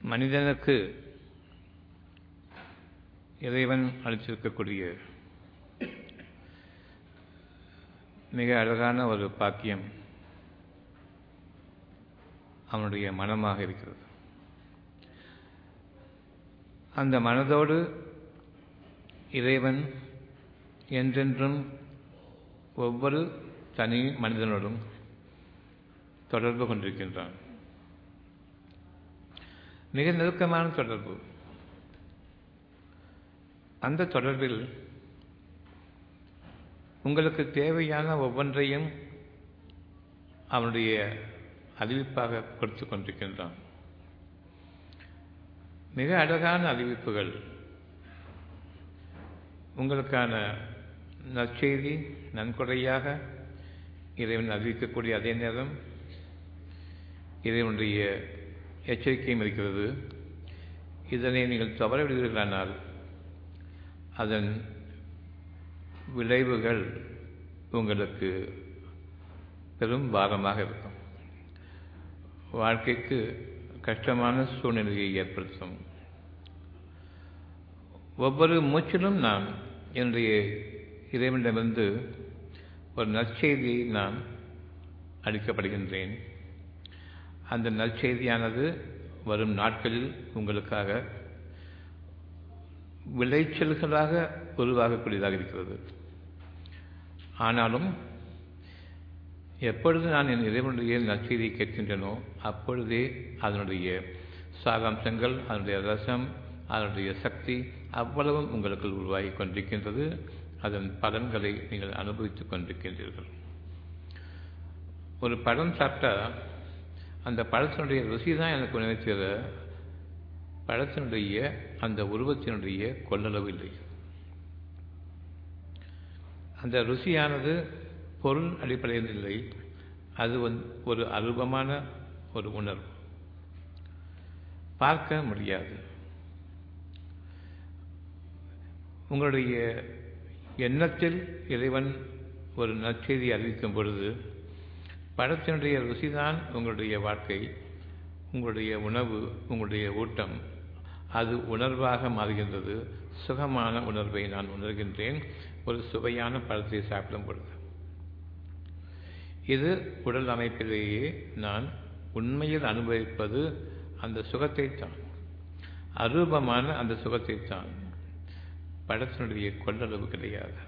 மனிதனுக்கு இறைவன் அளித்திருக்கக்கூடிய மிக அழகான ஒரு பாக்கியம் அவனுடைய மனமாக இருக்கிறது. அந்த மனதோடு இறைவன் என்றென்றும் ஒவ்வொரு தனி மனிதனோடும் தொடர்பு கொண்டிருக்கின்றான். மிக நெருக்கமான தொடர்பு. அந்த தொடர்பில் உங்களுக்கு தேவையான ஒவ்வொன்றையும் அவனுடைய அறிவிப்பாக கொடுத்து கொண்டிருக்கின்றான். மிக அழகான அறிவிப்புகள். உங்களுக்கான நற்செய்தி நன்கொடையாக இறைவன் அறிவிக்கக்கூடிய அதே நேரம் இறைவனுடைய எச்சரிக்கையும் இருக்கிறது. இதனை நீங்கள் தவற விடுவீர்களானால் அதன் விளைவுகள் உங்களுக்கு பெரும் பாரமாக இருக்கும். வாழ்க்கைக்கு கஷ்டமான சூழ்நிலையை ஏற்படுத்தும். ஒவ்வொரு மூச்சிலும் நான் என்னுடைய இறைவனிடமிருந்து ஒரு நற்செய்தியை நான் அளிக்கப்படுகின்றேன். அந்த நற்செய்தியானது வரும் நாட்களில் உங்களுக்காக விளைச்சல்களாக உருவாகக்கூடியதாக இருக்கிறது. ஆனாலும் எப்பொழுது நான் என் இறைவனுடைய நற்செய்தியை கேட்கின்றனோ அப்பொழுதே அதனுடைய சாராம்சங்கள், அதனுடைய ரசம், அதனுடைய சக்தி அவ்வளவும் உங்களுக்குள் உருவாகி கொண்டிருக்கின்றது. அதன் பலன்களை நீங்கள் அனுபவித்துக் கொண்டிருக்கின்றீர்கள். ஒரு பழம் சாப்பிட்டா அந்த பழத்தினுடைய ருசி தான் எனக்கு உணவை தவிர பழத்தினுடைய அந்த உருவத்தினுடைய கொள்ளளவு இல்லை. அந்த ருசியானது பொருள் அடிப்படையில் இல்லை. அது ஒரு அருபமான ஒரு உணர்வு, பார்க்க முடியாது. உங்களுடைய எண்ணத்தில் இறைவன் ஒரு நற்செய்தி அறிவிக்கும் பொழுது பழத்தினுடைய ருசிதான் உங்களுடைய வாழ்க்கை, உங்களுடைய உணவு, உங்களுடைய ஊட்டம். அது உணர்வாக மாறுகின்றது. சுகமான உணர்வை நான் உணர்கின்றேன் ஒரு சுவையான பழத்தை சாப்பிடும் பொழுது. இது உடல் அமைப்பிலேயே நான் உண்மையில் அனுபவிப்பது அந்த சுகத்தை தான், அரூபமான அந்த சுகத்தை தான். பழத்தினுடைய கொள்ளளவு கிடையாது.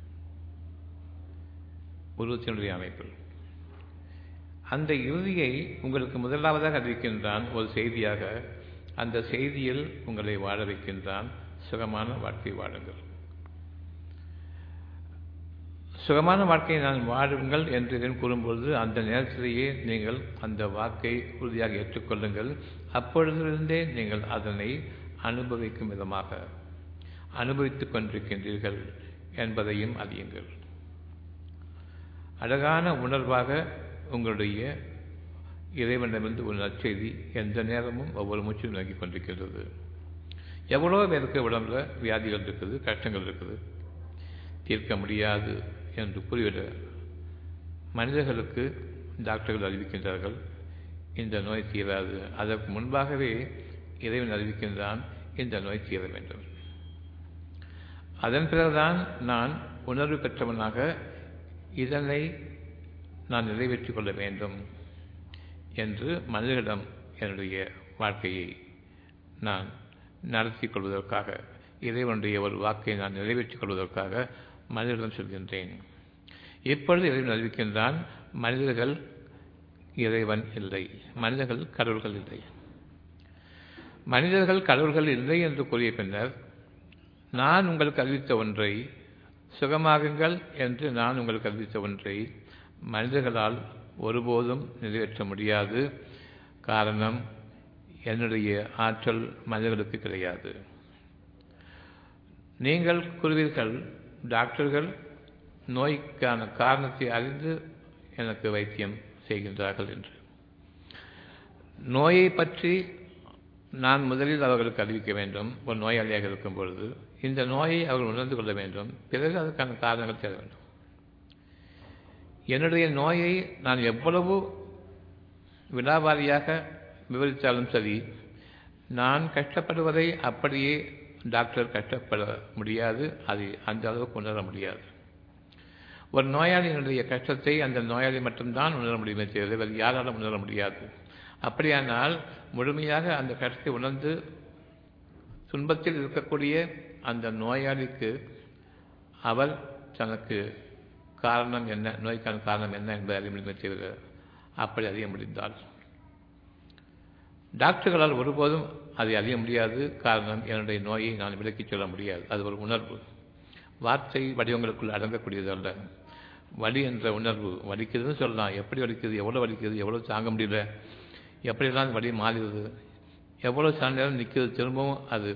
உருவத்தினுடைய அமைப்பில் அந்த இறுதியை உங்களுக்கு முதலாவதாக அறிவிக்கின்றான் ஒரு செய்தியாக. அந்த செய்தியில் உங்களை வாழ வைக்கின்றான். சுகமான வாழ்க்கை வாழுங்கள். சுகமான வாழ்க்கையை நான் வாழுங்கள் என்று கூறும்பொழுது அந்த நேரத்திலேயே நீங்கள் அந்த வாக்கை உறுதியாக ஏற்றுக்கொள்ளுங்கள். அப்பொழுதிலிருந்தே நீங்கள் அதனை அனுபவிக்கும் விதமாக அனுபவித்துக் கொண்டிருக்கின்றீர்கள் என்பதையும் அறியுங்கள். அழகான உணர்வாக உங்களுடைய இறைவனிடமிருந்து ஒரு நற்செய்தி எந்த நேரமும் ஒவ்வொரு மூச்சும் நோக்கி கொண்டிருக்கின்றது. எவ்வளோ பேருக்கு உடம்புல வியாதிகள் இருக்குது, கஷ்டங்கள் இருக்குது, தீர்க்க முடியாது என்று கூறிவிட மனிதர்களுக்கு டாக்டர்கள் அறிவிக்கின்றார்கள் இந்த நோய் தீராது. அதற்கு முன்பாகவே இறைவன் அறிவிக்கின்றான் இந்த நோய் தீர வேண்டும். அதன் பிறகுதான் நான் உணர்வு பெற்றவனாக இதனை நான் நிறைவேற்றிக் கொள்ள வேண்டும் என்று மனிதர்களிடம் என்னுடைய வாழ்க்கையை நான் நடத்தி கொள்வதற்காக, இறைவனுடைய ஒரு வாக்கை நான் நிறைவேற்றிக் கொள்வதற்காக மனிதர்களிடம் சொல்கின்றேன். இப்பொழுது இறைவன் அறிவிக்கின்றான் மனிதர்கள் இறைவன் இல்லை, மனிதர்கள் கடவுள்கள் இல்லை. மனிதர்கள் கடவுள்கள் இல்லை என்று கூறிய பின்னர் நான் உங்களுக்கு அறிவித்த ஒன்றை, சுகமாகுங்கள் என்று நான் உங்களுக்கு அறிவித்த ஒன்றை மனிதர்களால் ஒருபோதும் நிறைவேற்ற முடியாது. காரணம், என்னுடைய ஆற்றல் மனிதர்களுக்கு கிடையாது. நீங்கள் கூறுவீர்கள் டாக்டர்கள் நோய்க்கான காரணத்தை அறிந்து எனக்கு வைத்தியம் செய்கின்றார்கள் என்று. நோயை பற்றி நான் முதலில் அவர்களுக்கு அறிவிக்க வேண்டும். ஒரு நோயாளியாக இருக்கும் பொழுது இந்த நோயை அவர்கள் உணர்ந்து கொள்ள வேண்டும். பிறகு அதற்கான காரணங்கள் தேட வேண்டும். என்னுடைய நோயை நான் எவ்வளவு விலாவாரியாக விவரித்தாலும் சரி, நான் கஷ்டப்படுவதை அப்படியே டாக்டர் கஷ்டப்பட முடியாது, அது அந்த அளவுக்கு உணர முடியாது. ஒரு நோயாளியினுடைய கஷ்டத்தை அந்த நோயாளி மட்டும்தான் உணர முடியுமே தவிர வேறு யாராலும் உணர முடியாது. அப்படியானால் முழுமையாக அந்த கஷ்டத்தை உணர்ந்து துன்பத்தில் இருக்கக்கூடிய அந்த நோயாளிக்கு அவர் தனக்கு காரணம் என்ன, நோய்க்கான காரணம் என்ன என்பதை அறிய முடியுமே தவிர அப்படி அறிய முடிந்தால் டாக்டர்களால் ஒருபோதும் அதை அறிய முடியாது. காரணம், என்னுடைய நோயை நான் விளக்கிச் சொல்ல முடியாது. அது ஒரு உணர்வு, வார்த்தை வடிவங்களுக்குள் அடங்கக்கூடியது அல்ல. வலி என்ற உணர்வு, வலிக்குதுன்னு சொல்லலாம், எப்படி வலிக்குது, எவ்வளோ வலிக்குது, எவ்வளோ தாங்க முடியல, எப்படியெல்லாம் வலி மாறுது, எவ்வளோ சில நேரம் நிற்கிறது, திரும்பவும் அது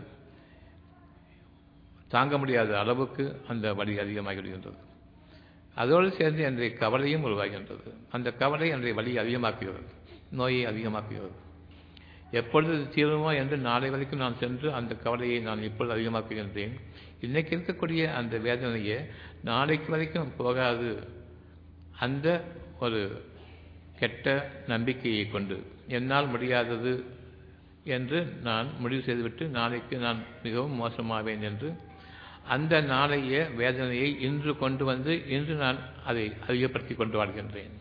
தாங்க முடியாத அளவுக்கு அந்த வலி அதிகமாகிவிடுகின்றது. அதோடு சேர்ந்து என்னுடைய கவலையும் உருவாகின்றது. அந்த கவலை என்னுடைய வலியை அதிகமாக்குகிறது, நோயை அதிகமாக்குகிறது. எப்பொழுது தீருமோ என்று நாளை வரைக்கும் நான் சென்று அந்த கவலையை நான் இப்பொழுது அதிகமாக்குகின்றேன். இன்றைக்கு இருக்கக்கூடிய அந்த வேதனையை நாளைக்கு வரைக்கும் போகாது. அந்த ஒரு கெட்ட நம்பிக்கையை கொண்டு என்னால் முடியாதது என்று நான் முடிவு செய்துவிட்டு நாளைக்கு நான் மிகவும் மோசமாவேன் என்று அந்த நாளைய வேதனையை இன்று கொண்டு வந்து இன்று நான் அதை அதிகப்படுத்தி கொண்டு வாழ்கின்றேன்.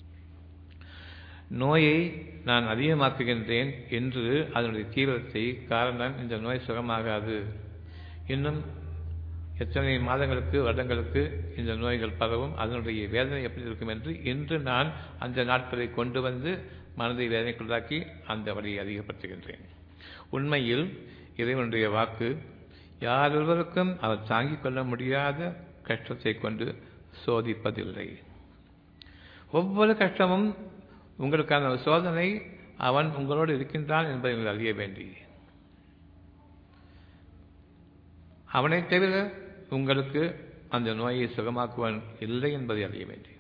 நோயை நான் அதிகமாக்குகின்றேன் என்று அதனுடைய தீவிரத்தை. காரணம், இந்த நோய் சுகமாகாது, இன்னும் எத்தனை மாதங்களுக்கு வருடங்களுக்கு இந்த நோய்கள் பரவும், அதனுடைய வேதனை எப்படி இருக்கும் என்று இன்று நான் அந்த நாட்களை கொண்டு வந்து மனதை வேதனைக்குள்ளாக்கி அந்த வழியை அதிகப்படுத்துகின்றேன். உண்மையில் இறைவனுடைய வாக்கு யாரொருவருக்கும் அவர் தாங்கிக் கொள்ள முடியாத கஷ்டத்தை கொண்டு சோதிப்பதில்லை. ஒவ்வொரு கஷ்டமும் உங்களுக்கான ஒரு சோதனை. அவன் உங்களோடு இருக்கின்றான் என்பதை நீங்கள் அறிய வேண்டி, அவனை தவிர உங்களுக்கு அந்த நோயை சுகமாக்குவன் இல்லை என்பதை அறிய வேண்டி.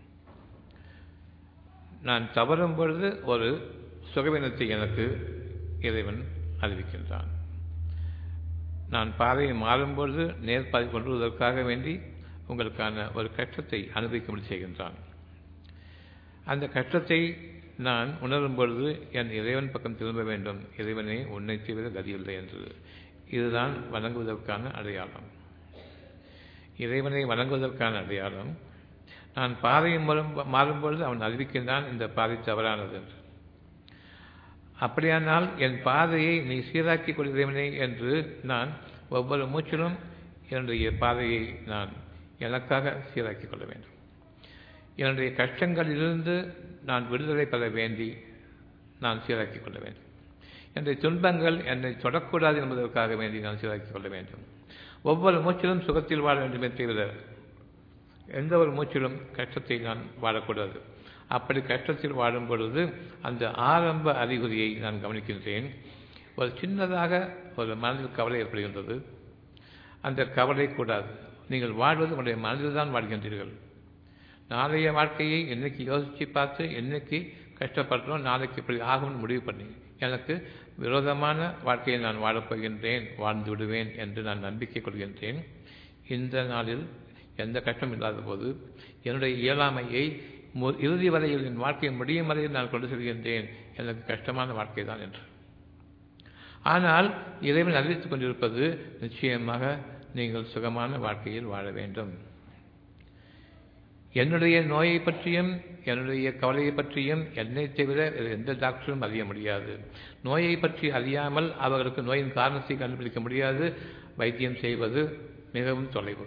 நான் தவறும் பொழுது ஒரு சுகவீனத்தை எனக்கு இறைவன் அறிவிக்கின்றான். நான் பாதையை மாறும்பொழுது நேர்பாதை கொண்டுவதற்காக வேண்டி உங்களுக்கான ஒரு கஷ்டத்தை அனுபவிக்கும்படி செய்கின்றான். அந்த கஷ்டத்தை நான் உணரும் பொழுது என் இறைவன் பக்கம் திரும்ப வேண்டும். இறைவனே, உன்னை தவிர கதியில்லை என்று. இதுதான் வணங்குவதற்கான அடையாளம். இறைவனை வணங்குவதற்கான அடையாளம். நான் பாதையை மாறும்பொழுது அவன் அறிவிக்கின்றான் இந்த பாதை தவறானது என்று. அப்படியானால் என் பாதையை நீ சீராக்கிக் கொள் இறைவனே என்று நான் ஒவ்வொரு மூச்சிலும் என்னுடைய பாதையை நான் எனக்காக சீராக்கிக் கொள்ள வேண்டும். என்னுடைய கஷ்டங்களிலிருந்து நான் விடுதலை பெற வேண்டி நான் சீராக்கிக் கொள்ள வேண்டும். என்னுடைய துன்பங்கள் என்னை தொடக்கூடாது என்பதற்காக வேண்டி நான் சீராக்கிக் கொள்ள வேண்டும். ஒவ்வொரு மூச்சிலும் சுகத்தில் வாழ வேண்டுமே தவிர எந்த ஒரு மூச்சிலும் கஷ்டத்தை நான் வாழக்கூடாது. அப்படி கஷ்டத்தில் வாழும் பொழுது அந்த ஆரம்ப அறிகுறியை நான் கவனிக்கின்றேன். ஒரு சின்னதாக ஒரு மனதில் கவலை ஏற்படுகின்றது. அந்த கவலை கூடாது. நீங்கள் வாழ்வது உங்களுடைய மனதில் தான் வாழ்கின்றீர்கள். நாளைய வாழ்க்கையை என்னைக்கு யோசித்து பார்த்து என்னைக்கு கஷ்டப்படுறோம், நாளைக்கு இப்படி ஆகும்னு முடிவு பண்ணி எனக்கு விரோதமான வாழ்க்கையை நான் வாழப்போகின்றேன், வாழ்ந்து விடுவேன் என்று நான் நம்பிக்கை கொள்கின்றேன். இந்த நாளில் எந்த கஷ்டம் இல்லாத போது என்னுடைய இயலாமையை இறுதி வரையில் என் வாழ்க்கையை முடியும் வரையில் நான் கொண்டு செல்கின்றேன், எனக்கு கஷ்டமான வாழ்க்கை தான் என்று. ஆனால் இறைவன் அறிவித்துக் கொண்டிருப்பது நிச்சயமாக நீங்கள் சுகமான வாழ்க்கையில் வாழ வேண்டும். என்னுடைய நோயை பற்றியும் என்னுடைய கவலையை பற்றியும் என்னை தவிர எந்த டாக்டரும் அறிய முடியாது. நோயை பற்றி அறியாமல் அவர்களுக்கு நோயின் காரணத்தை கண்டுபிடிக்க முடியாது. வைத்தியம் செய்வது மிகவும் தொலைவு.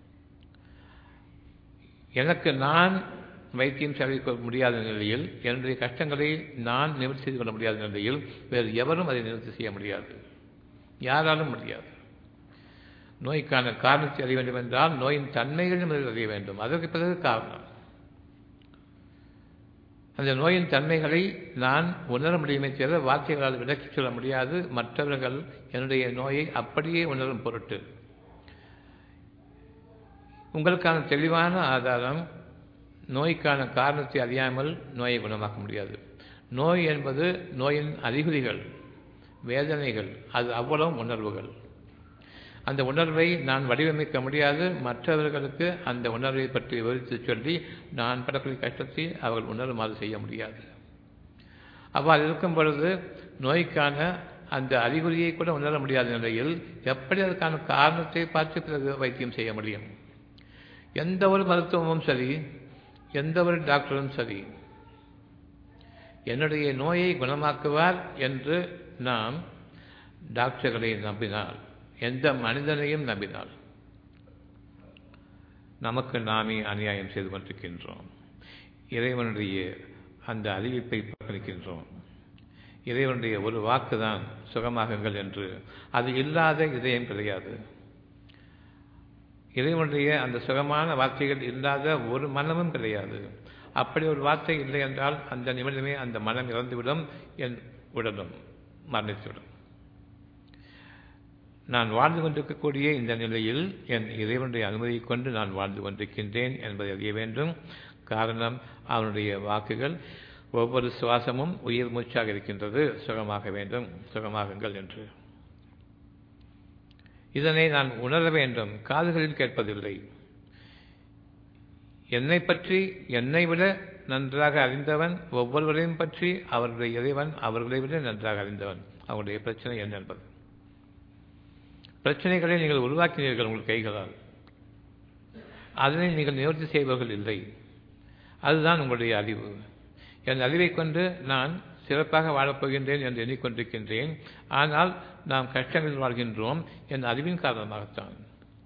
எனக்கு நான் வைத்தியம் செய்ய முடியாத நிலையில், என்னுடைய கஷ்டங்களை நான் நிவர்த்தி செய்து கொள்ள முடியாத நிலையில் வேறு எவரும் அதை நிவர்த்தி செய்ய முடியாது, யாராலும் முடியாது. நோய்க்கான காரணத்தை அறிய வேண்டும் என்றால் நோயின் தன்மைகளையும் அறிய வேண்டும். அதற்கு பிறகு காரணம். அந்த நோயின் தன்மைகளை நான் உணர முடியுமே தவிர வார்த்தைகளால் விளக்கிச் சொல்ல முடியாது. மற்றவர்கள் என்னுடைய நோயை அப்படியே உணரும் பொருட்டு உங்களுக்கான தெளிவான ஆதாரம், நோய்க்கான காரணத்தை அறியாமல் நோயை குணமாக்க முடியாது. நோய் என்பது நோயின் அறிகுறிகள், வேதனைகள், அது அவ்வளவு உணர்வுகள். அந்த உணர்வை நான் வடிவமைக்க முடியாது. மற்றவர்களுக்கு அந்த உணர்வை பற்றி விவரித்து சொல்லி நான் படக்கூடிய கஷ்டத்தை அவர்கள் உணருமாறு செய்ய முடியாது. அவ்வாறு இருக்கும் பொழுது நோய்க்கான அந்த அறிகுறியை கூட உணர முடியாத நிலையில் எப்படி அதற்கான காரணத்தை பார்த்து பிறகு வைத்தியம் செய்ய முடியும்? எந்த ஒரு மருத்துவமும் சரி, எந்த ஒரு டாக்டரும் சரி, என்னுடைய நோயை குணமாக்குவார் என்று நாம் டாக்டர்களை நம்பினால், எந்த மனிதனையும் நம்பினால், நமக்கு நாமே அநியாயம் செய்து கொண்டிருக்கின்றோம். இறைவனுடைய அந்த அறிவிப்பை புறக்கணிக்கின்றோம். இறைவனுடைய ஒரு வாக்குதான் சுகமாகுங்கள் என்று. அது இல்லாத இதயம் கிடையாது. இறைவனுடைய அந்த சுகமான வார்த்தைகள் இல்லாத ஒரு மனமும் கிடையாது. அப்படி ஒரு வார்த்தை இல்லை என்றால் அந்த நிமிடமே அந்த மனம் இறந்துவிடும், என் உடலும் மரணித்துவிடும். நான் வாழ்ந்து கொண்டிருக்கக்கூடிய இந்த நிலையில் என் இறைவனுடைய அனுமதியை கொண்டு நான் வாழ்ந்து கொண்டிருக்கின்றேன் என்பதை அறிய வேண்டும். காரணம், அவனுடைய வாக்குகள் ஒவ்வொரு சுவாசமும் உயிர் மூச்சாக இருக்கின்றது. சுகமாக வேண்டும், சுகமாகுங்கள் என்று. இதனை நான் உணர வேண்டும். காதுகளில் கேட்பதில்லை. என்னை பற்றி என்னை விட நன்றாக அறிந்தவன், ஒவ்வொருவரையும் பற்றி அவருடைய இறைவன் அவர்களை விட நன்றாக அறிந்தவன். அவருடைய பிரச்சனை என்ன என்பது. பிரச்சனைகளை நீங்கள் உருவாக்கினீர்கள் உங்கள் கைகளால். அதனை நீங்கள் நிவர்த்தி செய்பவர்கள் இல்லை. அதுதான் உங்களுடைய அறிவு. என் அறிவை கொண்டு நான் சிறப்பாக வாழப்போகின்றேன் என்று எண்ணிக்கொண்டிருக்கின்றேன். ஆனால் நாம் கஷ்டங்களில் வாழ்கின்றோம் என் அறிவின் காரணமாகத்தான்.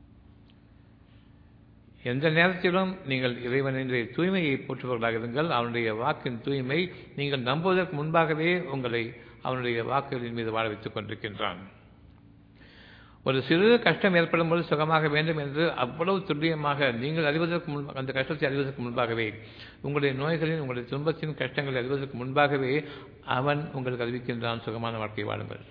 எந்த நேரத்திலும் நீங்கள் இறைவனுடைய தூய்மையை போற்றுபவர்களாக இருங்கள். அவனுடைய வாக்கின் தூய்மை நீங்கள் நம்புவதற்கு முன்பாகவே உங்களை அவனுடைய வாக்குகளின் மீது வாழ வைத்துக் கொண்டிருக்கின்றான். ஒரு சிறு கஷ்டம் ஏற்படும் போது சுகமாக வேண்டும் என்று அவ்வளவு துல்லியமாக நீங்கள் அறிவதற்கு முன், அந்த கஷ்டத்தை அறிவதற்கு முன்பாகவே, உங்களுடைய நோய்களின், உங்களுடைய துன்பத்தின் கஷ்டங்களை அறிவதற்கு முன்பாகவே அவன் உங்களுக்கு அறிவிக்கின்றான் சுகமான வாழ்க்கை வாழுங்கள்.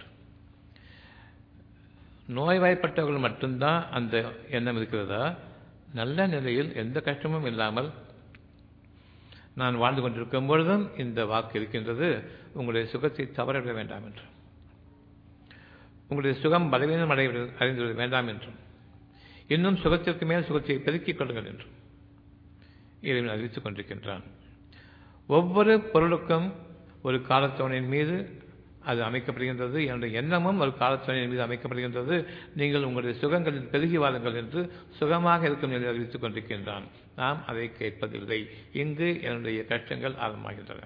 நோய்வாய்ப்பட்டவர்கள் மட்டும்தான் அந்த எண்ணம் இருக்கிறதா? நல்ல நிலையில் எந்த கஷ்டமும் இல்லாமல் நான் வாழ்ந்து கொண்டிருக்கும் பொழுதும் இந்த வாக்கு இருக்கின்றது, உங்களுடைய சுகத்தை தவறவிட வேண்டாம் என்று, உங்களுடைய சுகம் பலவீனம் அடைந்து வேண்டாம் என்றும், இன்னும் சுகத்திற்கு மேல் சுகத்தை பெருக்கிக் கொள்ளுங்கள் என்றும் இறைவன் அறிவித்துக் கொண்டிருக்கின்றான். ஒவ்வொரு பொருளுக்கும் ஒரு காலத்தவணையின் மீது அது அமைக்கப்படுகின்றது. என்னுடைய எண்ணமும் ஒரு காலத்தவணையின் மீது அமைக்கப்படுகின்றது. நீங்கள் உங்களுடைய சுகங்களில் பெருகி வாருங்கள் என்று சுகமாக இருக்கும் நிலையில் அறிவித்துக் கொண்டிருக்கின்றான். நாம் அதை கேட்பதில்லை. இங்கு என்னுடைய கஷ்டங்கள் ஆரம்பமாகின்றன.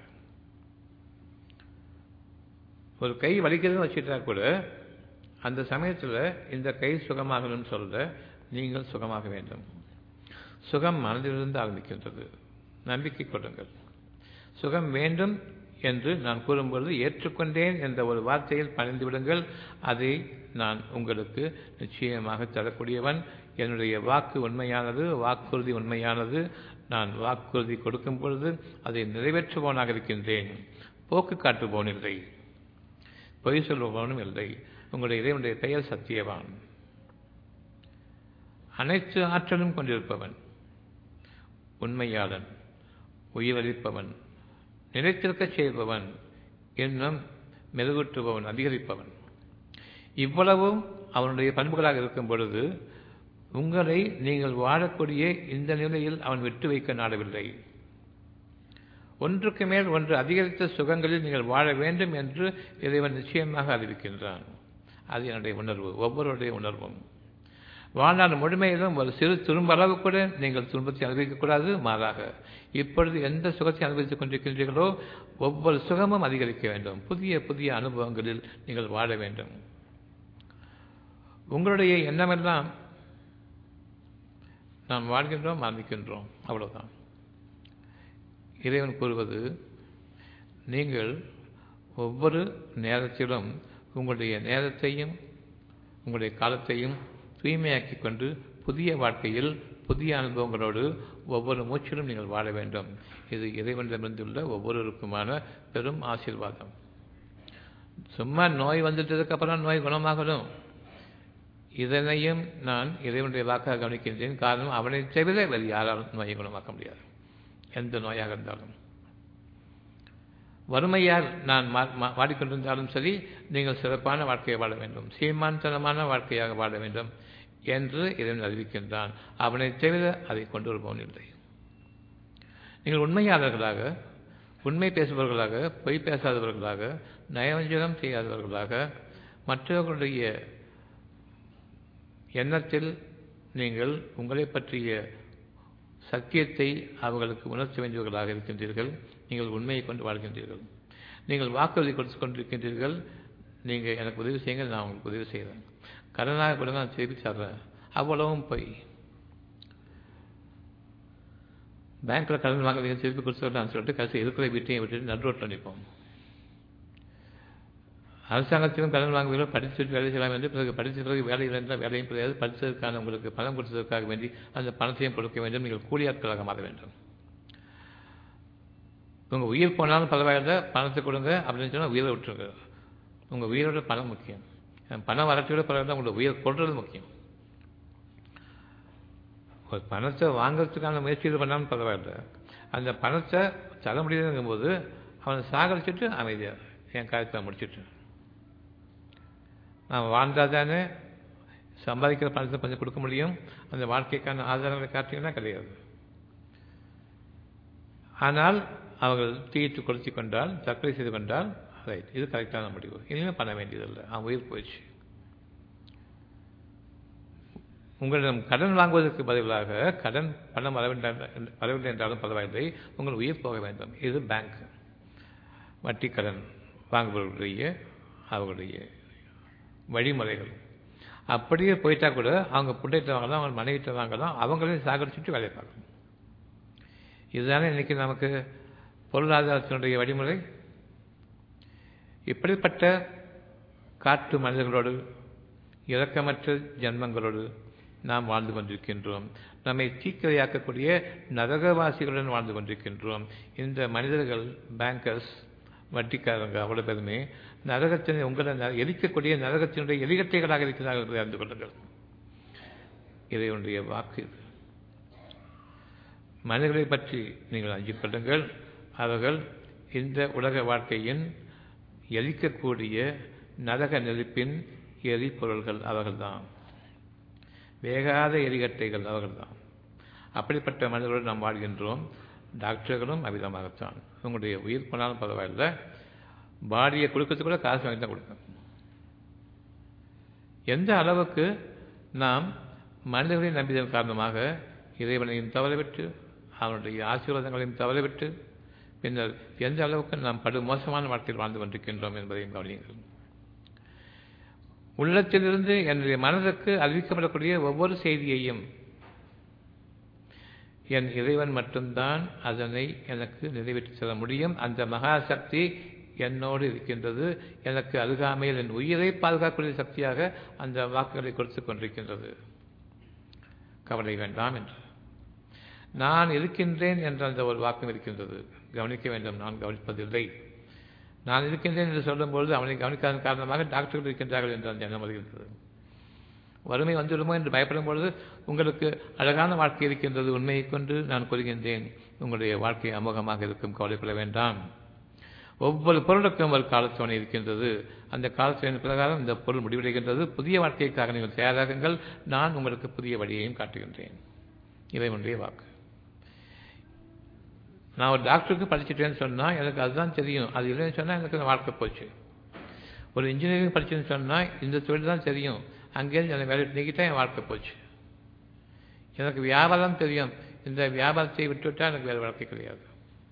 ஒரு கை வலிக்கிறதுன்னு வச்சுட்டா கூட அந்த சமயத்தில் இந்த கை சுகமாகணும்னு சொல்ல நீங்கள் சுகமாக வேண்டும். சுகம் மனதிலிருந்து ஆரம்பிக்கின்றது. நம்பிக்கை கொள்ளுங்கள். சுகம் வேண்டும் என்று நான் கூறும்பொழுது ஏற்றுக்கொண்டேன் என்ற ஒரு வார்த்தையில் பணிந்து விடுங்கள். அதை நான் உங்களுக்கு நிச்சயமாக தரக்கூடியவன். என்னுடைய வாக்கு உண்மையானது, வாக்குறுதி உண்மையானது. நான் வாக்குறுதி கொடுக்கும் பொழுது அதை நிறைவேற்றுபவனாக இருக்கின்றேன். போக்கு காட்டுபவன் இல்லை, பொய் சொல்பவனும் இல்லை. உங்களுடைய இறைவனுடைய பெயர் சத்தியவான். அனைத்து ஆற்றலும் கொண்டிருப்பவன், உண்மையாளன், உயிரளிப்பவன், நிலைத்திருக்க செய்பவன், இன்னும் மெருகூற்றுபவன், அதிகரிப்பவன். இவ்வளவும் அவனுடைய பண்புகளாக இருக்கும் பொழுது உங்களை நீங்கள் வாழக்கூடிய இந்த நிலையில் அவன் விட்டு வைக்க நாடவில்லை. ஒன்றுக்கு மேல் ஒன்று அதிகரித்த சுகங்களில் நீங்கள் வாழ வேண்டும் என்று இறைவன் நிச்சயமாக அறிவிக்கின்றான். அது என்னுடைய உணர்வு, ஒவ்வொருடைய உணர்வும். வாழ்நாள் முழுமையிலும் ஒரு சிறு துரும்பளவு கூட நீங்கள் துன்பத்தை அனுபவிக்கக்கூடாது. மாறாக இப்பொழுது எந்த சுகத்தை அனுபவித்துக் கொண்டிருக்கின்றீர்களோ ஒவ்வொரு சுகமும் அதிகரிக்க வேண்டும். புதிய புதிய அனுபவங்களில் நீங்கள் வாழ வேண்டும். உங்களுடைய எண்ணமெல்லாம் நாம் வாழ்கின்றோம், மரணிக்கின்றோம், அவ்வளவுதான். இறைவன் கூறுவது, நீங்கள் ஒவ்வொரு நேரத்திலும் உங்களுடைய நேரத்தையும் உங்களுடைய காலத்தையும் தூய்மையாக்கி கொண்டு புதிய வாழ்க்கையில் புதிய அனுபவங்களோடு ஒவ்வொரு மூச்சிலும் நீங்கள் வாழ வேண்டும். இது இறைவனிடமிருந்துள்ள ஒவ்வொருவருக்குமான பெரும் ஆசீர்வாதம். சும்மா நோய் வந்துட்டதுக்கு அப்புறம் நோய் குணமாகணும், இதனையும் நான் இறைவனுடைய வாக்காக கவனிக்கின்றேன். காரணம், அவனை தவிர வேறு யாராலும் நோயை குணமாக்க முடியாது, எந்த நோயாக இருந்தாலும். வறுமையால் நான் வாடிக்கொண்டிருந்தாலும் சரி, நீங்கள் சிறப்பான வாழ்க்கையை வாழ வேண்டும், சீமான்தனமான வாழ்க்கையாக வாழ வேண்டும் என்று இறைவன் அறிவிக்கின்றான். அவனை தவிர அதை கொண்டு வருபவன் இல்லை. நீங்கள் உண்மையாளர்களாக, உண்மை பேசுபவர்களாக, பொய் பேசாதவர்களாக, நயவஞ்சகம் செய்யாதவர்களாக, மற்றவர்களுடைய எண்ணத்தில் நீங்கள் உங்களை பற்றிய சத்தியத்தை அவர்களுக்கு உணர்த்த வேண்டியவர்களாக இருக்கின்றீர்கள். நீங்கள் உண்மையை கொண்டு வாழ்கின்றீர்கள். நீங்கள் வாக்குறுதி கொடுத்து கொண்டிருக்கின்றீர்கள். நீங்கள் எனக்கு உதவி செய்யுங்க, நான் உங்களுக்கு உதவி செய்கிறேன். கடனாக கொடுங்க, நான் திருப்பி தர்றேன். அவ்வளவும் போய் பேங்க்கில் கடன் வாங்க திருப்பி கொடுத்துடலான்னு சொல்லிட்டு கடைசி இருக்கிற வீட்டையும் விட்டுட்டு நடுரோட்டில் நிற்போம். அரசாங்கத்திலும் கடன் வாங்குவீர்கள், படித்துட்டு வேலை செய்யலாம் என்று, பிறகு படித்த பிறகு வேலை இருந்தால் வேலையும் கிடையாது. படித்ததற்கான உங்களுக்கு பணம் கொடுத்ததற்காக வேண்டி அந்த பணத்தையும் கொடுக்க வேண்டும். நீங்கள் கூலியாட்களாக மாற வேண்டும். உங்கள் உயிர் போனாலும் பரவாயில்ல, பணத்தை கொடுங்க அப்படின்னு சொன்னால் உயிரை விட்டுருங்க. உங்கள் உயிரோட பணம் முக்கியம். பணம் வரட்டோட பரவாயில்ல, உங்களோட உயிர் கொள்வது முக்கியம். ஒரு பணத்தை வாங்கிறதுக்கான முயற்சிகள் பண்ணாலும் பரவாயில்ல, அந்த பணத்தை தர முடியாதுங்கும் போது அவனை சாகரிச்சுட்டு அமைதியாக என் காரியத்தை முடிச்சுட்டு நான் வாழ்ந்தால் தானே சம்பாதிக்கிற பணத்தை கொஞ்சம் கொடுக்க முடியும். அந்த வாழ்க்கைக்கான ஆதாரங்களை காட்டிங்கன்னா கிடையாது. ஆனால் அவர்கள் தீயிட்டு கொளுத்தி கொண்டால், தற்கொலை செய்து கொண்டால், ரைட், இது கரெக்டான முடிவு. இனிமேல் பண்ண வேண்டியதில்லை, அவன் உயிர் போயிடுச்சு. உங்களிடம் கடன் வாங்குவதற்கு பதிலாக பணம் வரவில்லை என்றாலும் பரவாயில்லை, உங்கள் உயிர் போக வேண்டும். இது பேங்க் வட்டி கடன் வாங்குபவர்களுடைய அவர்களுடைய வழிமுறைகள். அப்படியே போயிட்டா கூட அவங்க புண்டையிட்ட வாங்கலாம், அவங்க மனைவிட்ட வாங்கலாம், அவங்களையும் சாகரிச்சுட்டு வேலையை பார்க்கணும். இதுதானே இன்னைக்கு நமக்கு பொருளாதாரத்தினுடைய வழிமுறை. இப்படிப்பட்ட காட்டு மனிதர்களோடு, இரக்கமற்ற ஜன்மங்களோடு நாம் வாழ்ந்து கொண்டிருக்கின்றோம். நம்மை தீக்கிரையாக்கக்கூடிய நரகவாசிகளுடன் வாழ்ந்து கொண்டிருக்கின்றோம். இந்த மனிதர்கள், பேங்கர்ஸ், வட்டிக்காரங்க அவ்வளவு பேருமே நரகத்தினை உங்களை எரிக்கக்கூடிய நரகத்தினுடைய எலிகட்டைகளாக இருக்கிறார்கள் என்று அறிந்து கொள்ளுங்கள். இறைவனுடைய வாக்கு. மனிதர்களை பற்றி நீங்கள் அஞ்சிக் கொள்ளுங்கள். அவர்கள் இந்த உலக வாழ்க்கையின் எரிக்கக்கூடிய நரக நெருப்பின் எரிபொருள்கள். அவர்கள்தான் வேகாத எரிகட்டைகள். அவர்கள்தான். அப்படிப்பட்ட மனிதர்களோடு நாம் வாழ்கின்றோம். டாக்டர்களும் அவ்விதமாகத்தான். உங்களுடைய உயிர் போனாலும் பரவாயில்லை, பாடியை கொடுக்கறதுக்கு கூட காசு வாங்கி தான் கொடுக்கணும். எந்த அளவுக்கு நாம் மனிதர்களின் நம்பிதன் காரணமாக இறைவனையும் தவறவிட்டு, அவனுடைய ஆசீர்வாதங்களையும் தவறவிட்டு, பின்னர் எந்த அளவுக்கு நாம் படு மோசமான வாழ்க்கையில் வாழ்ந்து கொண்டிருக்கின்றோம் என்பதையும் கவனியுங்கள். உள்ளத்திலிருந்து என்னுடைய மனதுக்கு அறிவிக்கப்படக்கூடிய ஒவ்வொரு செய்தியையும் என் இறைவன் மட்டும்தான் அதனை எனக்கு நிறைவேற்றி செல்ல முடியும். அந்த மகாசக்தி என்னோடு இருக்கின்றது. எனக்கு அருகாமையில் என் உயிரை பாதுகாக்கக்கூடிய சக்தியாக அந்த வாக்குகளை கொடுத்துக் கொண்டிருக்கின்றது. கவலை வேண்டாம் என்று நான் இருக்கின்றேன் என்ற அந்த ஒரு வாக்கம் இருக்கின்றது. கவனிக்க வேண்டும். நான் கவனிப்பதில்லை. நான் இருக்கின்றேன் என்று சொல்லும்பொழுது அவனை கவனிக்காத காரணமாக டாக்டர்கள் இருக்கின்றார்கள் என்று அந்த எண்ணம் வருகின்றது. வறுமை வந்துவிடுமோ என்று பயப்படும் பொழுது உங்களுக்கு அழகான வாழ்க்கை இருக்கின்றது. உண்மையை கொண்டு நான் கூறுகின்றேன், உங்களுடைய வாழ்க்கை அமோகமாக இருக்கும். கவலைப்பட வேண்டாம். ஒவ்வொரு பொருளுக்கும் ஒரு காலத்தோணை இருக்கின்றது. அந்த காலத்தோணின் பிரகாரம் இந்த பொருள் முடிவடைகின்றது. புதிய வாழ்க்கைக்காக நீங்கள் தயாராகுங்கள். நான் உங்களுக்கு புதிய வழியையும் காட்டுகின்றேன். இறைவனுடைய வாக்கு. நான் ஒரு டாக்டருக்கு படிச்சுட்டேன்னு சொன்னால் எனக்கு அதுதான் தெரியும். அது இல்லைன்னு சொன்னால் எனக்கு வாழ்க்கை போச்சு. ஒரு இன்ஜினியரிங் படிச்சுன்னு சொன்னால் இந்த தொழில் தான் தெரியும். அங்கேருந்து எனக்கு வேலை நீக்கிட்டா என் வாழ்க்கை போச்சு. எனக்கு வியாபாரம் தெரியும். இந்த வியாபாரத்தை விட்டுவிட்டால் எனக்கு வேறு வாழ்க்கை கிடையாது.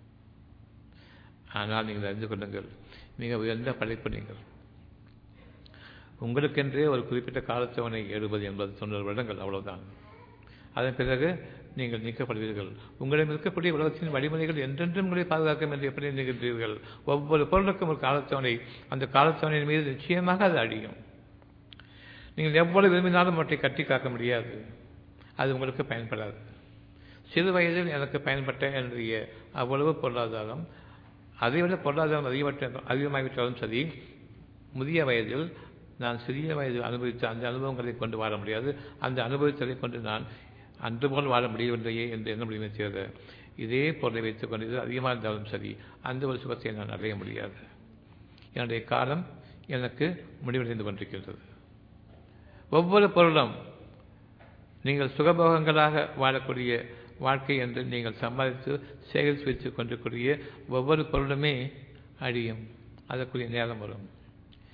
ஆனால் நீங்கள் அறிந்து கொள்ளுங்கள், மிக உயர்ந்த படைப்பு நீங்கள். உங்களுக்கென்றே ஒரு குறிப்பிட்ட காலத்தவணை 70, 80, 90 வருடங்கள், அவ்வளவுதான். அதன் பிறகு நீங்கள் நீக்கப்படுவீர்கள். உங்களிடம் இருக்கக்கூடிய உலகத்தின் வழிமுறைகள் என்றென்றும் உங்களை பாதுகாக்கும் என்று எப்படி நினைக்கின்றீர்கள்? ஒவ்வொரு பொருளுக்கும் ஒரு காலத்தவணை. அந்த காலத்தவணையின் மீது நிச்சயமாக அது அழியும். நீங்கள் எவ்வளவு விரும்பினாலும் அவற்றை கட்டி காக்க முடியாது. அது உங்களுக்கு பயன்படாது. சிறு வயதில் எனக்கு பயன்பட்ட என்னுடைய அவ்வளவு பொருளாதாரம், அதைவிட பொருளாதாரம் அதிகமாகிவிட்டாலும் சரி, முதிய வயதில் நான் சிறிய வயதில் அனுபவித்த அந்த அனுபவங்களை கொண்டு வாழ முடியாது. அந்த அனுபவத்தை கொண்டு நான் அன்று போல் வாழ முடியவில்லையே என்று என்ன முடியுமே செய்வது. இதே பொருளை வைத்துக் கொண்டு அதிகமாக இருந்தாலும் சரி, அந்த ஒரு சுகத்தை நான் அடைய முடியாது. என்னுடைய காலம் எனக்கு முடிவடைந்து கொண்டிருக்கின்றது. ஒவ்வொரு பொருளும் நீங்கள் சுகபோகங்களாக வாழக்கூடிய வாழ்க்கை என்று நீங்கள் சம்பாதித்து சேகரித்து வைத்துக் கொண்டிருக்கூடிய ஒவ்வொரு பொருளுமே அழியும். அதற்குரிய நேரம் வரும்.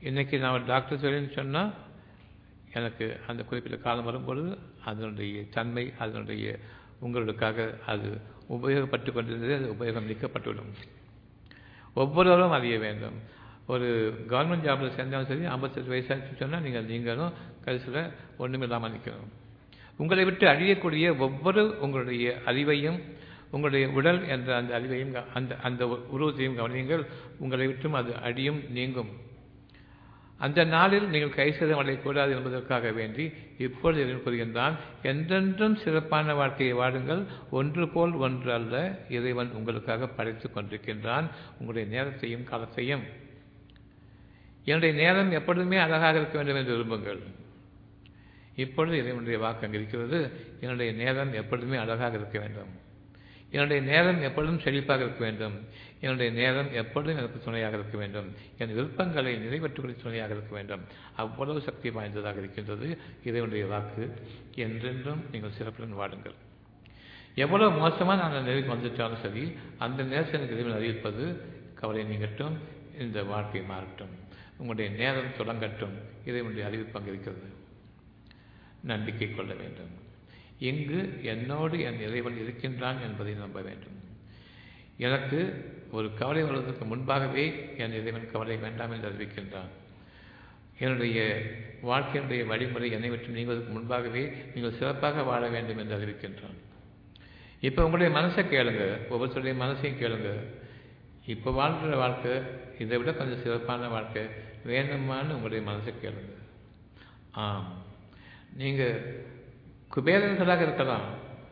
இன்றைக்கி நான் டாக்டர் சொல்லின்னு சொன்னால் எனக்கு அந்த குறிப்பிட்ட காலம் வரும்பொழுது அதனுடைய தன்மை அதனுடைய உங்களுக்காக அது உபயோகப்பட்டு கொண்டிருந்தது, அது உபயோகம் நீக்கப்பட்டுவிடும். ஒவ்வொருவரும் அறிய வேண்டும். ஒரு கவர்மெண்ட் ஜாபில் சேர்ந்தாலும் சரி 58 வயசாச்சு சொன்னால் நீங்களும் கடைசியில் ஒன்றுமில்லாமல் நிற்கணும். உங்களை விட்டு அழியக்கூடிய ஒவ்வொரு உங்களுடைய அறிவையும் உங்களுடைய உடல் என்ற அந்த அறிவையும் அந்த உருவத்தையும் கவனியுங்கள். உங்களை விட்டும் அது அழியும், நீங்கும். அந்த நாளில் நீங்கள் கைசேதம் அடையக்கூடாது என்பதற்காக வேண்டி இப்பொழுது இறைவன் கூறுகின்றான், என்றென்றும் சிறப்பான வாழ்க்கையை வாடுங்கள், ஒன்று போல் ஒன்று அல்ல, இறைவன் உங்களுக்காக படைத்துக் கொண்டிருக்கின்றான் உங்களுடைய நேரத்தையும் காலத்தையும். என்னுடைய நேரம் எப்பொழுதுமே அழகாக இருக்க வேண்டும் என்று விரும்புங்கள். இப்பொழுது இறைவனுடைய வாக்கு அங்கு இருக்கிறது. என்னுடைய நேரம் எப்பொழுதுமே அழகாக இருக்க வேண்டும், என்னுடைய நேரம் எப்பொழுதும் செழிப்பாக இருக்க வேண்டும், என்னுடைய நேரம் எப்பொழுதும் எனக்கு துணையாக இருக்க வேண்டும், என் விருப்பங்களை நிறைவேற்றுக்கூடிய துணையாக இருக்க வேண்டும். அவ்வளவு சக்தி வாய்ந்ததாக இருக்கின்றது இறைவனுடைய வாக்கு. என்றென்றும் நீங்கள் சிறப்புடன் வாடுங்கள். எவ்வளவு மோசமாக நான் அந்த நிலைக்கு வந்துட்டாலும் சரி, அந்த நேரத்தில் எனக்கு இறைவன் அறிவிப்பது, கவலை நீங்கட்டும், இந்த வாழ்க்கை மாறட்டும், உங்களுடைய நேரம் தொடங்கட்டும். இறைவனுடைய அறிவிப்பு அங்கு இருக்கிறது. நம்பிக்கை கொள்ள வேண்டும். இங்கு என்னோடு என் இறைவன் இருக்கின்றான் என்பதை நம்ப வேண்டும். எனக்கு ஒரு கவலை வருவதற்கு முன்பாகவே என் இறைவன் கவலை வேண்டாம் என்று அறிவிக்கின்றான். என்னுடைய வாழ்க்கையினுடைய வழிமுறை என்னை விட்டு நீங்குவதற்கு முன்பாகவே நீங்கள் சிறப்பாக வாழ வேண்டும் என்று அறிவிக்கின்றான். இப்போ உங்களுடைய மனசை கேளுங்க, ஒவ்வொருத்தருடைய மனசையும் கேளுங்க. இப்போ வாழ்கிற வாழ்க்கை இதை விட கொஞ்சம் சிறப்பான வாழ்க்கை வேணுமான்னு உங்களுடைய மனசை கேளுங்க. ஆம், நீங்கள் குபேரர்களாக இருக்கலாம்,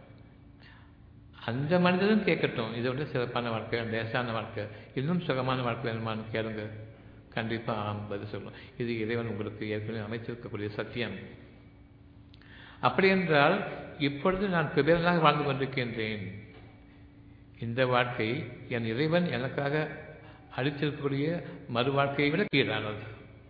அந்த மனிதனும் கேட்கட்டும், இதை விட சிறப்பான வாழ்க்கை, லேசான வாழ்க்கை, இன்னும் சுகமான வாழ்க்கை வேணுமான்னு கேளுங்க. கண்டிப்பாக ஆம் பதில் சொல்லணும். இது இறைவன் உங்களுக்கு ஏற்கனவே அமைச்சிருக்கக்கூடிய சத்தியம். அப்படி என்றால் இப்பொழுது நான் குபேரனாக வாழ்ந்து கொண்டிருக்கின்றேன். இந்த வாழ்க்கை என் இறைவன் எனக்காக அளித்திருக்கக்கூடிய மறு வாழ்க்கையை விட கீழானது.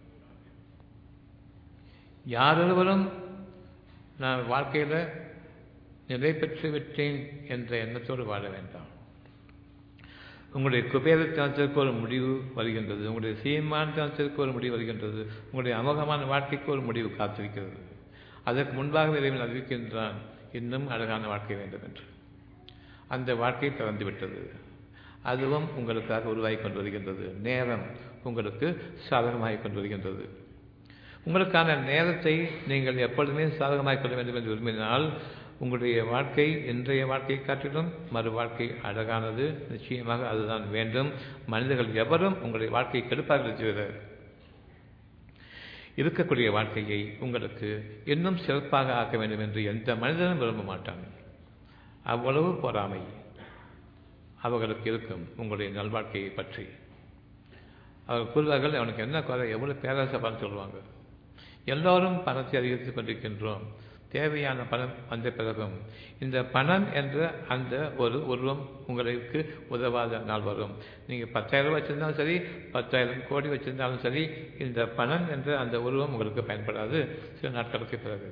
யாரொருவரும் நான் வாழ்க்கையில் நிலை பெற்று விட்டேன் என்ற எண்ணத்தோடு வாழ வேண்டாம். உங்களுடைய குபேரத்தனத்திற்கு ஒரு முடிவு வருகின்றது, உங்களுடைய சீமானத்தனத்திற்கு ஒரு முடிவு வருகின்றது, உங்களுடைய அமோகமான வாழ்க்கைக்கு ஒரு முடிவு காத்திருக்கிறது. அதற்கு முன்பாக இறைவன் அறிவிக்கின்றான், இன்னும் அழகான வாழ்க்கை வேண்டும் என்று. அந்த வாழ்க்கை திறந்துவிட்டது. அதுவும் உங்களுக்காக உருவாகி கொண்டு வருகின்றது. நேரம் உங்களுக்கு சாதகமாகிக் கொண்டு வருகின்றது. உங்களுக்கான நேரத்தை நீங்கள் எப்பொழுதுமே சாதகமாக்கிக் கொள்ள வேண்டும் என்று விரும்பினால் உங்களுடைய வாழ்க்கை இன்றைய வாழ்க்கையை காட்டிலும் மறு வாழ்க்கை அழகானது. நிச்சயமாக அதுதான் வேண்டும். மனிதர்கள் எவரும் உங்களுடைய வாழ்க்கையை கெடுப்பார்கள் தவிர இருக்கக்கூடிய வாழ்க்கையை உங்களுக்கு இன்னும் சிறப்பாக ஆக்க வேண்டும் என்று எந்த மனிதனும் விரும்ப மாட்டாங்க. அவ்வளவு பொறாமை அவர்களுக்கு இருக்கும் உங்களுடைய நல்வாழ்க்கையை பற்றி. அவர் கூறுவார்கள், அவனுக்கு என்ன குறை, எவ்வளவு பேராசைப்பான்னு சொல்லுவாங்க. எல்லோரும் பணத்தை அதிகரித்துக் கொண்டிருக்கின்றோம், தேவையான பணம் வந்த பிறகும் இந்த பணம் என்ற அந்த ஒரு உருவம் உங்களுக்கு உதவாத நாள் வரும். நீங்கள் 10,000 ரூபாய் வச்சிருந்தாலும் சரி, 10,000 கோடி வச்சிருந்தாலும் சரி, இந்த பணம் என்ற அந்த உருவம் உங்களுக்கு பயன்படாது சில நாட்களுக்கு பிறகு.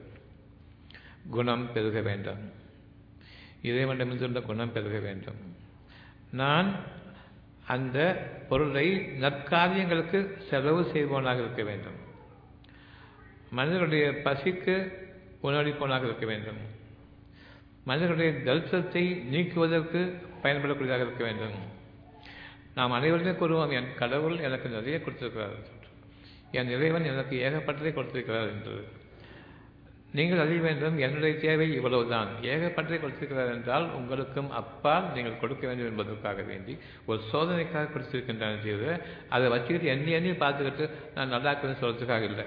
குணம் பெருக வேண்டும், இறைவனிடமிருந்துள்ள குணம் பெருக வேண்டும். நான் அந்த பொருளை நற்காரியங்களுக்கு செலவு செய்பவனாக இருக்க வேண்டும். மனிதர்களுடைய பசிக்கு உணவளிப்பவனாக இருக்க வேண்டும். மனிதர்களுடைய தரித்திரத்தை நீக்குவதற்கு பயன்படக்கூடியதாக இருக்க வேண்டும். நாம் அனைவருமே கூறுவோம், என் கடவுள் எனக்கு நிறைய கொடுத்திருக்கிறார், என் இறைவன் எனக்கு ஏகப்பட்டதை கொடுத்திருக்கிறார் என்று. நீங்கள் அறிய வேண்டும், என்னுடைய தேவை இவ்வளவுதான். ஏகப்பட்டதை கொடுத்திருக்கிறார் என்றால் உங்களுக்கும் அப்பால் நீங்கள் கொடுக்க வேண்டும் என்பதற்காக வேண்டி ஒரு சோதனைக்காக கொடுத்திருக்கின்றன தவிர அதை வச்சுக்கிட்டு எண்ணி பார்த்துக்கிட்டு நான் நல்லா இருக்கிறேன்னு சொல்றதுக்காக இல்லை.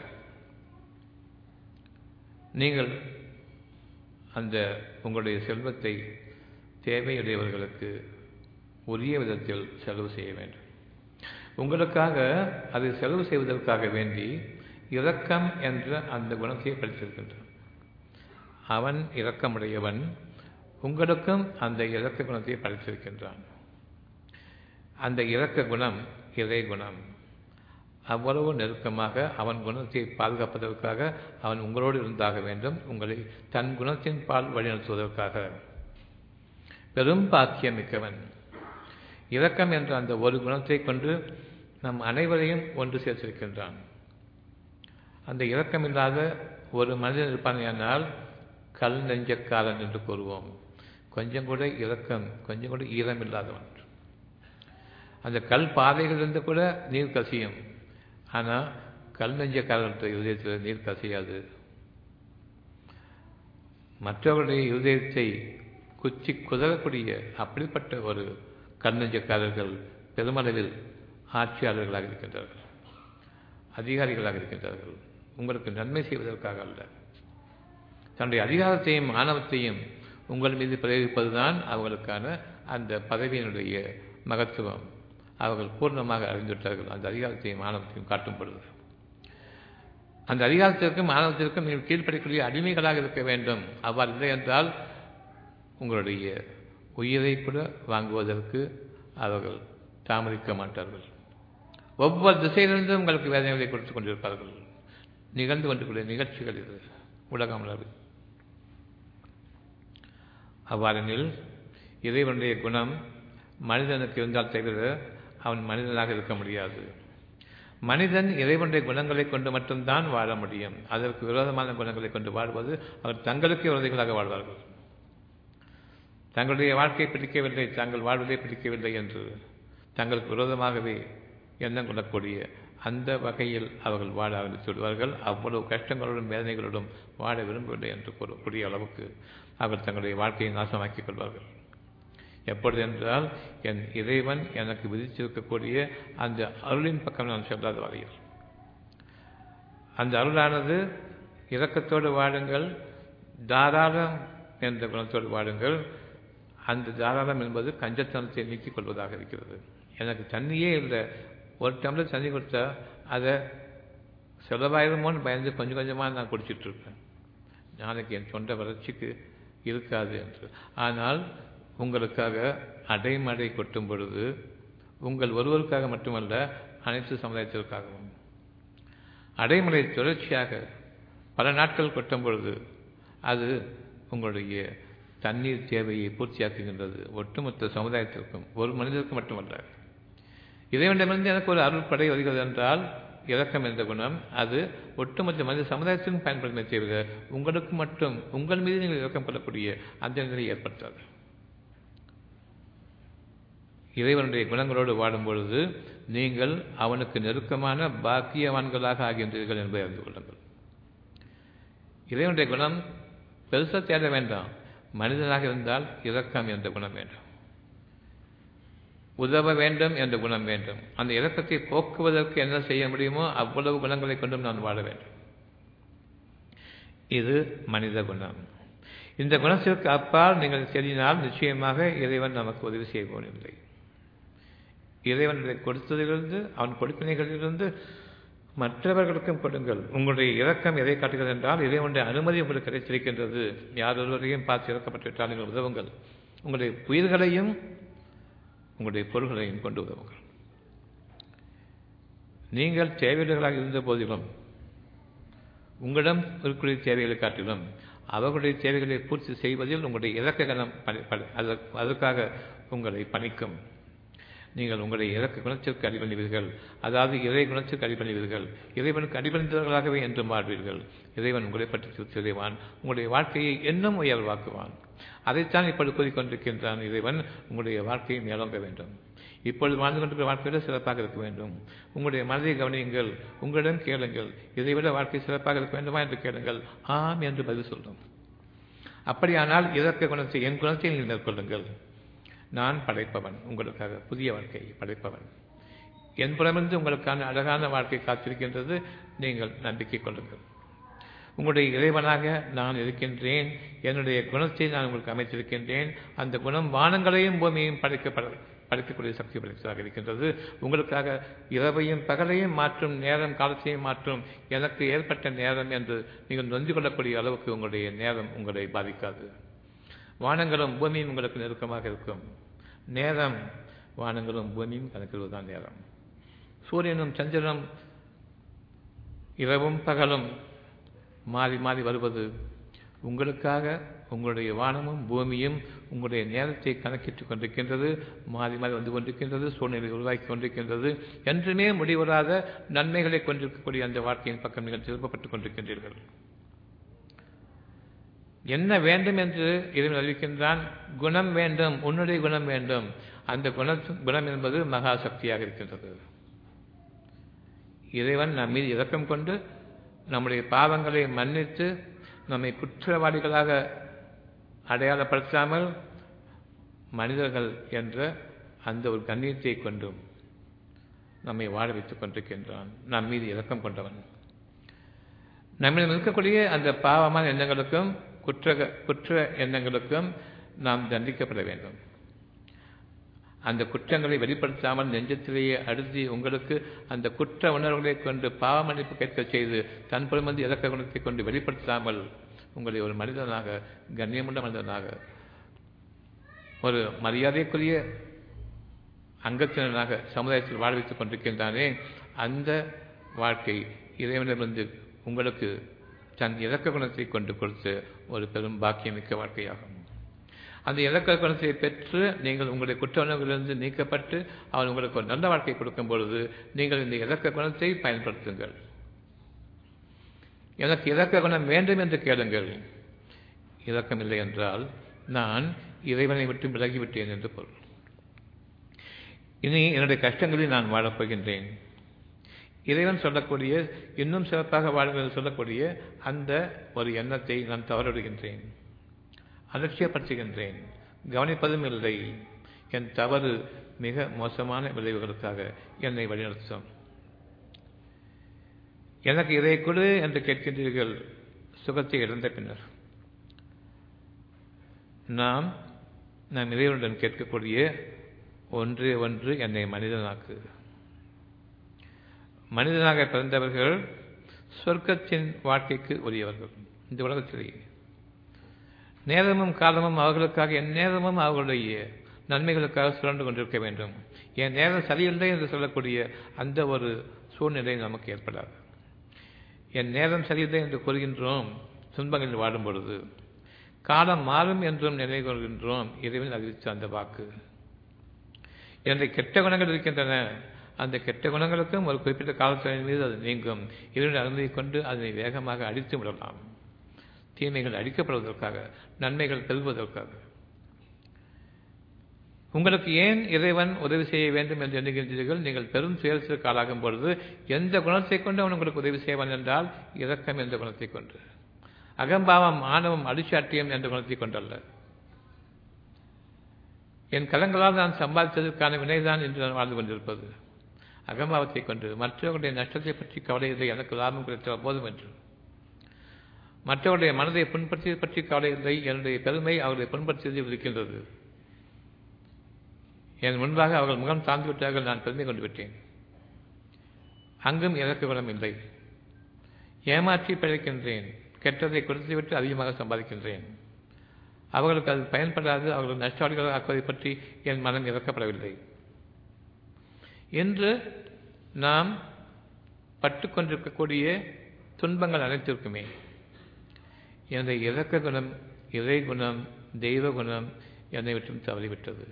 நீங்கள் அந்த உங்களுடைய செல்வத்தை தேவையுடையவர்களுக்கு உரிய விதத்தில் செலவு செய்ய வேண்டும். உங்களுக்காக அதை செலவு செய்வதற்காக வேண்டி இரக்கம் என்ற அந்த குணத்தை படித்திருக்கின்றான். அவன் இரக்கமுடையவன், உங்களுக்கும் அந்த இரக்க குணத்தை படைத்திருக்கின்றான். அந்த இரக்க குணம் இறை குணம். அவ்வளவு நெருக்கமாக அவன் குணத்தை பாதுகாப்பதற்காக அவன் உங்களோடு இருந்தாக வேண்டும், உங்களை தன் குணத்தின் பால் வழிநடத்துவதற்காக. பெரும் பாக்கியமிக்கவன். இரக்கம் என்ற அந்த ஒரு குணத்தை கொண்டு நம் அனைவரையும் ஒன்று சேர்த்திருக்கின்றான். அந்த இரக்கமில்லாத ஒரு மனிதன் இருப்பானால் கல் நெஞ்சக்காரன் என்று கூறுவோம். கொஞ்சம் கூட இரக்கம், கொஞ்சம் கூட ஈரம் இல்லாதவன். அந்த கல் பாதைகளிலிருந்து கூட நீர் கசியும். ஆனால் கல் நெஞ்சக்காரன் இருதயத்தில் நீர் கசியாது. மற்றவர்களுடைய இருதயத்தை குச்சி குதறக்கூடிய அப்படிப்பட்ட ஒரு கல் நெஞ்சக்காரர்கள் பெருமளவில் ஆட்சியாளர்களாக இருக்கின்றார்கள், அதிகாரிகளாக இருக்கின்றார்கள். உங்களுக்கு நன்மை செய்வதற்காக அல்ல, தன்னுடைய அதிகாரத்தையும் ஆணவத்தையும் உங்கள் மீது பிரயோகிப்பதுதான் அவர்களுக்கான அந்த பதவியினுடைய மகத்துவம். அவர்கள் பூர்ணமாக அறிந்துவிட்டார்கள் அந்த அதிகாரத்தையும் ஆணவத்தையும் காட்டும் பொழுது. அந்த அதிகாரத்திற்கும் ஆணவத்திற்கும் நீங்கள் கீழ்ப்படிக்கூடிய அடிமைகளாக இருக்க வேண்டும். அவ்வாறு இல்லை என்றால் உங்களுடைய உயிரை கூட வாங்குவதற்கு அவர்கள் தாமதிக்க மாட்டார்கள். ஒவ்வொரு திசையிலிருந்தும் உங்களுக்கு வேதனைகளை கொடுத்துக் கொண்டிருப்பார்கள். நிகழ்ந்து கொண்டிருக்கிற நிகழ்ச்சிகள் இது உலகம். அவ்வாறெனில் இறைவனுடைய குணம் மனிதனுக்கு இருந்தால் தவிர அவன் மனிதனாக இருக்க முடியாது. மனிதன் இறைவனுடைய குணங்களை கொண்டு மட்டும்தான் வாழ முடியும். அதற்கு விரோதமான குணங்களை கொண்டு வாழ்வது அவர் தங்களுக்கு விரோதிகளாக வாழ்வார்கள். தங்களுடைய வாழ்க்கையை பிடிக்கவில்லை, தாங்கள் வாழ்வதை பிடிக்கவில்லை என்று தங்களுக்கு விரோதமாகவே எண்ணம் கொள்ளக்கூடிய அந்த வகையில் அவர்கள் வாழ ஆரம்பித்து விடுவார்கள். அவ்வளவு கஷ்டங்களோடும் வேதனைகளோடும் வாழ விரும்பவில்லை என்று கூறக்கூடிய அளவுக்கு அவர்கள் தங்களுடைய வாழ்க்கையை நாசமாக்கிக் கொள்வார்கள். எப்பொழுது என்றால் என் இறைவன் எனக்கு விதித்திருக்கக்கூடிய அந்த அருளின் பக்கம் நான் செல்லாத வகையில். அந்த அருளானது இரக்கத்தோடு வாழுங்கள், தாராளம் என்ற குணத்தோடு வாழுங்கள். அந்த தாராளம் என்பது கஞ்சத்தனத்தை நீக்கிக் கொள்வதாக இருக்கிறது. எனக்கு தண்ணியே இல்லை, ஒரு டம்ளர் தண்ணி கொடுத்தா அதை செலவாயிரமோன்னு பயந்து கொஞ்சம் கொஞ்சமாக நான் குடிச்சிட்டு இருப்பேன். நாளைக்கு என் தொண்டை வறட்சிக்கு இருக்காது என்று. ஆனால் உங்களுக்காக அடைமழை கொட்டும் பொழுது உங்கள் ஒருவருக்காக மட்டுமல்ல, அனைத்து சமுதாயத்திற்காகவும் அடைமழை தொடர்ச்சியாக பல நாட்கள் கொட்டும் பொழுது அது உங்களுடைய தண்ணீர் தேவையை பூர்த்தியாக்குகின்றது. ஒட்டுமொத்த சமுதாயத்திற்கும், ஒரு மனிதருக்கு மட்டுமல்ல. இறைவனிடமிருந்து எனக்கு ஒரு அருள் படை வருகிறது என்றால் இரக்கம் என்ற குணம் அது ஒட்டுமொத்த மனித சமுதாயத்திலும் பயன்படுமே தவிர உங்களுக்கு மட்டும் உங்கள் மீது நீங்கள் இரக்கம் கொள்ளக்கூடிய அந்த நிலையை ஏற்படுத்தாது. இறைவனுடைய குணங்களோடு வாடும் பொழுது நீங்கள் அவனுக்கு நெருக்கமான பாக்கியவான்களாக ஆகின்றீர்கள் என்பதை அறிந்து கொள்ளுங்கள். இறைவனுடைய குணம் பெருசாக தேட வேண்டாம். மனிதனாக இருந்தால் இரக்கம் என்ற குணம் வேண்டும், உதவ வேண்டும் என்ற குணம் வேண்டும். அந்த இரக்கத்தை போக்குவதற்கு என்ன செய்ய முடியுமோ அவ்வளவு குணங்களை கொண்டும் நான் வாழ வேண்டும். இது மனித குணம். இந்த குணத்திற்கு அப்பால் நீங்கள் செல்லினால் நிச்சயமாக இறைவன் நமக்கு உதவி செய்ய போவதில்லை. இறைவனை கொடுத்ததிலிருந்து அவன் கொடுப்பினைகளிலிருந்து மற்றவர்களுக்கும் கொடுங்கள். உங்களுடைய இரக்கம் எதை காட்டுகிறது என்றால் இறைவனுடைய அனுமதி உங்களுக்கு கிடைத்திருக்கின்றது. யார் ஒருவரையும் பார்த்து இறக்கப்பட்டுவிட்டால் நீங்கள் உதவுங்கள். உங்களுடைய உயிர்களையும் உங்களுடைய பொருள்களையும் கொண்டு உதவுங்கள். நீங்கள் தேவையாளர்களாக இருந்த போதிலும் உங்களிடம் இருக்கக்கூடிய தேவைகளை காட்டிலும் அவர்களுடைய தேவைகளை பூர்த்தி செய்வதில் உங்களுடைய இரக்க கணம் அதற்காக உங்களை பணிக்கும். நீங்கள் உங்களுடைய இறக்க குணத்திற்கு அடிபணிவீர்கள், அதாவது இறை குணத்திற்கு அடிபணிவீர்கள். இறைவனுக்கு அடிபணிந்தவர்களாகவே என்றும் வாழ்வீர்கள். இறைவன் உங்களை பற்றி செய்வான், உங்களுடைய வாழ்க்கையை இன்னும் உயர்வாக்குவான். அதைத்தான் இப்பொழுது கூறிக்கொண்டிருக்கின்றான் இறைவன். உங்களுடைய வாழ்க்கையை மேலோங்க வேண்டும், இப்பொழுது வாழ்ந்து கொண்டிருக்கிற வாழ்க்கையில சிறப்பாக இருக்க வேண்டும். உங்களுடைய மனதை கவனியுங்கள், உங்களிடம் கேளுங்கள், இதைவிட வாழ்க்கை சிறப்பாக இருக்க வேண்டுமா என்று கேளுங்கள். ஆம் என்று பதில் சொல்லும். அப்படியானால் இறக்க குணத்தை, என் குணத்தை நீங்கள் மேற்கொள்ளுங்கள். நான் படைப்பவன், உங்களுக்காக புதிய வாழ்க்கையை படைப்பவன். என் புறமிருந்து உங்களுக்கான அழகான வாழ்க்கை காத்திருக்கின்றது. நீங்கள் நம்பிக்கை கொள்ளுங்கள். உங்களுடைய இறைவனாக நான் இருக்கின்றேன். என்னுடைய குணத்தை நான் உங்களுக்கு அமைத்திருக்கின்றேன். அந்த குணம் வானங்களையும் பூமியையும் படைக்கக்கூடிய சக்தி படைத்ததாக இருக்கின்றது. உங்களுக்காக இரவையும் பகலையும் மாற்றும், நேரம் காலத்தையும் மாற்றும். எனக்கு ஏற்பட்ட நேரம் என்று நீங்கள் நொந்து கொள்ளக்கூடிய அளவுக்கு உங்களுடைய நேரம் உங்களை பாதிக்காது. வானங்களும் பூமியும் உங்களுக்கு நெருக்கமாக இருக்கும். நேரம் வானங்களும் பூமியும் கணக்கிடுவதுதான் நேரம். சூரியனும் சந்திரனும் இரவும் பகலும் மாறி மாறி வருவது உங்களுக்காக உங்களுடைய வானமும் பூமியும் உங்களுடைய நேரத்தை கணக்கிட்டுக் கொண்டிருக்கின்றது, மாறி மாறி வந்து கொண்டிருக்கின்றது, சூழ்நிலை உருவாக்கி கொண்டிருக்கின்றது. என்றுமே முடிவராத நன்மைகளை கொண்டிருக்கக்கூடிய அந்த வாழ்க்கையின் பக்கம் நீங்கள் திருப்பப்பட்டுக் கொண்டிருக்கின்றீர்கள். என்ன வேண்டும் என்று இறைவன் அறிவிக்கின்றான்? குணம் வேண்டும், உன்னுடைய குணம் வேண்டும். அந்த குணம் என்பது மகா சக்தியாக இருக்கின்றது. இறைவன் நம் மீது இரக்கம் கொண்டு நம்முடைய பாவங்களை மன்னித்து நம்மை குற்றவாளிகளாக அடையாளப்படுத்தாமல் மனிதர்கள் என்ற அந்த ஒரு கண்ணியத்தை கொண்டும் நம்மை வாழ வைத்துக் கொண்டிருக்கின்றான். நம் மீது இரக்கம் கொண்டவன். நம்மிடம் இருக்கக்கூடிய அந்த பாவமான எண்ணங்களுக்கும் குற்ற எண்ணங்களுக்கும் நாம் தண்டிக்கப்பட வேண்டும். அந்த குற்றங்களை வெளிப்படுத்தாமல் நெஞ்சத்திலேயே அழுத்தி உங்களுக்கு அந்த குற்ற உணர்வுகளை கொண்டு பாவ மன்னிப்பு கேட்க செய்து தன் புறமந்து இலக்க குணத்தை கொண்டு வெளிப்படுத்தாமல் உங்களை ஒரு மனிதனாக, கண்ணியமுள்ள மனிதனாக, ஒரு மரியாதைக்குரிய அங்கத்தினராக சமுதாயத்தில் வாழ வைத்துக் கொண்டிருக்கின்றானே, அந்த வாழ்க்கை இறைவனிடமிருந்து உங்களுக்கு தன் இலக்க குணத்தை கொண்டு கொடுத்து ஒரு பெரும் பாக்கியமிக்க வாழ்க்கையாகும். அந்த இலக்க குணத்தை பெற்று நீங்கள் உங்களுடைய குற்ற உணர்வுகளிலிருந்து நீக்கப்பட்டு அவன் உங்களுக்கு ஒரு நல்ல வாழ்க்கை கொடுக்கும் பொழுது நீங்கள் இந்த இலக்க குணத்தை பயன்படுத்துங்கள். எனக்கு இலக்க குணம் வேண்டும் என்று கேளுங்கள். இலக்கம் இல்லை என்றால் நான் இறைவனை விட்டு விலகிவிட்டேன் என்று பொருள். இனி என்னுடைய கஷ்டங்களில் நான் வாழப்போகின்றேன். இறைவன் சொல்லக்கூடிய இன்னும் சிறப்பாக வாழ்கிறது சொல்லக்கூடிய அந்த ஒரு எண்ணத்தை நான் தவறிடுகின்றேன், அலட்சியப்படுத்துகின்றேன், கவனிப்பதும் இல்லை. என் தவறு மிக மோசமான விளைவுகளுக்காக என்னை வழிநடத்தும். எனக்கு இதை கொடு என்று கேட்கின்றீர்கள் சுகத்தை இழந்த பின்னர். நாம் இறைவனுடன் கேட்கக்கூடிய ஒன்று என்னை மனிதனாக்கு. மனிதனாக பிறந்தவர்கள் சொர்க்கத்தின் வாழ்க்கைக்கு உரியவர்கள். இந்த உலகத்திலேயே நேரமும் காலமும் அவர்களுக்காக, என் நேரமும் அவர்களுடைய நன்மைகளுக்காக சுழன்று கொண்டிருக்க வேண்டும். என் நேரம் சரியில்லை என்று சொல்லக்கூடிய அந்த ஒரு சூழ்நிலை நமக்கு ஏற்படாது. என் நேரம் சரியில்லை என்று கூறுகின்றோம் துன்பங்களில் வாடும் பொழுது. காலம் மாறும் என்றும் நிலை கொள்கின்றோம். இறைவன் அறிவித்த அந்த வாக்கு. என்னுடைய கெட்ட குணங்கள் இருக்கின்றன. அந்த கெட்ட குணங்களுக்கும் ஒரு குறிப்பிட்ட காலத்தின் மீது அது நீங்கும். இறைவனை அனுமதி கொண்டு அதனை வேகமாக அடித்து விடலாம். தீமைகள் அழிக்கப்படுவதற்காக, நன்மைகள் பெறுவதற்காக. உங்களுக்கு ஏன் இறைவன் உதவி செய்ய வேண்டும் என்று எண்ணுகின்றீர்கள்? நீங்கள் பெரும் துயரத்திற்கு ஆளாகும் பொழுது எந்த குணத்தை கொண்டு அவன் உங்களுக்கு உதவி செய்வான் என்றால் இரக்கம் என்ற குணத்தை கொண்டு, அகம்பாவம், ஆணவம், அடிச்சாட்டியம் என்ற குணத்தை கொண்டல்ல. என் கலங்களால் நான் சம்பாதித்ததற்கான வினைதான் என்று நான் வாழ்ந்து கொண்டிருப்பது. அகம்பாவத்தை கொண்டு மற்றவர்களுடைய நஷ்டத்தை பற்றி கவலை இல்லை, எனக்கு லாபம் கிடைத்தால் போதும் என்று. மற்றவருடைய மனதை புண்படுத்தியதை பற்றி கவலை இல்லை, என்னுடைய பெருமை அவர்களை புண்படுத்தியதில் இருக்கின்றது. என் முன்பாக அவர்கள் முகம் தாழ்ந்து விட்டார்கள், நான் பெருமை கொண்டு விட்டேன். அங்கும் எனக்கு குணம் இல்லை. ஏமாற்றி பிழைக்கின்றேன், கெட்டதை கொடுத்துவிட்டு அதிகமாக சம்பாதிக்கின்றேன். அவர்களுக்கு அது பயன்படாது, அவர்கள் நஷ்டவாளிகளாக ஆக்குவதை பற்றி என் மனம் இறக்கப்படவில்லை என்று நாம் பட்டுக்கொண்டிருக்கக்கூடிய துன்பங்கள் அனைத்திற்குமே என்னுடைய இறக்க குணம், இறை குணம், தெய்வ குணம் என்னை விட்டும் தவறிவிட்டது.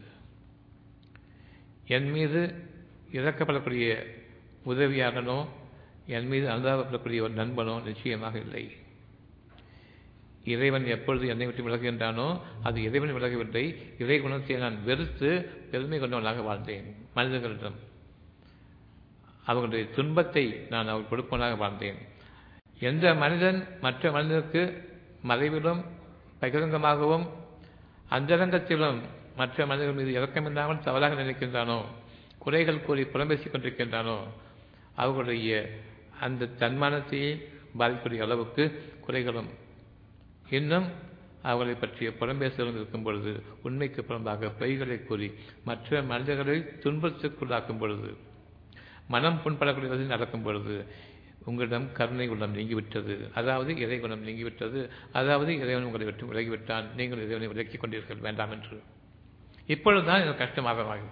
என் மீது இறக்கப்படக்கூடிய உதவியாளனோ, என் மீது அனுதாபப்படக்கூடிய ஒரு நண்பனோ நிச்சயமாக இல்லை. இறைவன் எப்பொழுது என்னை விட்டு விலகுகின்றானோ அது இறைவன் விலகவில்லை. இறை குணத்தை நான் வெறுத்து பெருமை கொண்டவனாக வாழ்ந்தேன். மனிதர்களிடம் அவர்களுடைய துன்பத்தை நான் அவர் கொடுப்பவனாக வாழ்ந்தேன். எந்த மனிதன் மற்ற மனிதனுக்கு மறைவிலும் பகிரங்கமாகவும் அந்தரங்கத்திலும் மற்ற மனிதர்கள் மீது இரக்கமில்லாமல் தவறாக நினைக்கின்றானோ, குறைகள் கூறி புறம்பேசிக் கொண்டிருக்கின்றானோ, அவர்களுடைய அந்த தன்மானத்தையே பாதிக்கூடிய அளவுக்கு குறைகளும் இன்னும் அவர்களை பற்றிய புறம்பேசலும் இருக்கும் பொழுது, உண்மைக்கு புறம்பாக பொய்களை கூறி மற்ற மனிதர்களை துன்பத்திற்குள்ளாக்கும் பொழுது, மனம் புண்படக்கூடியது நடக்கும் பொழுது உங்களிடம் கருணை குணம் நீங்கிவிட்டது, அதாவது இறை குணம் நீங்கிவிட்டது, அதாவது இறைவன் உங்களை விட்டு விலகிவிட்டான், நீங்கள் இறைவனை விலக்கிக் கொண்டீர்கள் வேண்டாம் என்று. இப்பொழுதுதான் இது கஷ்டமாகும்.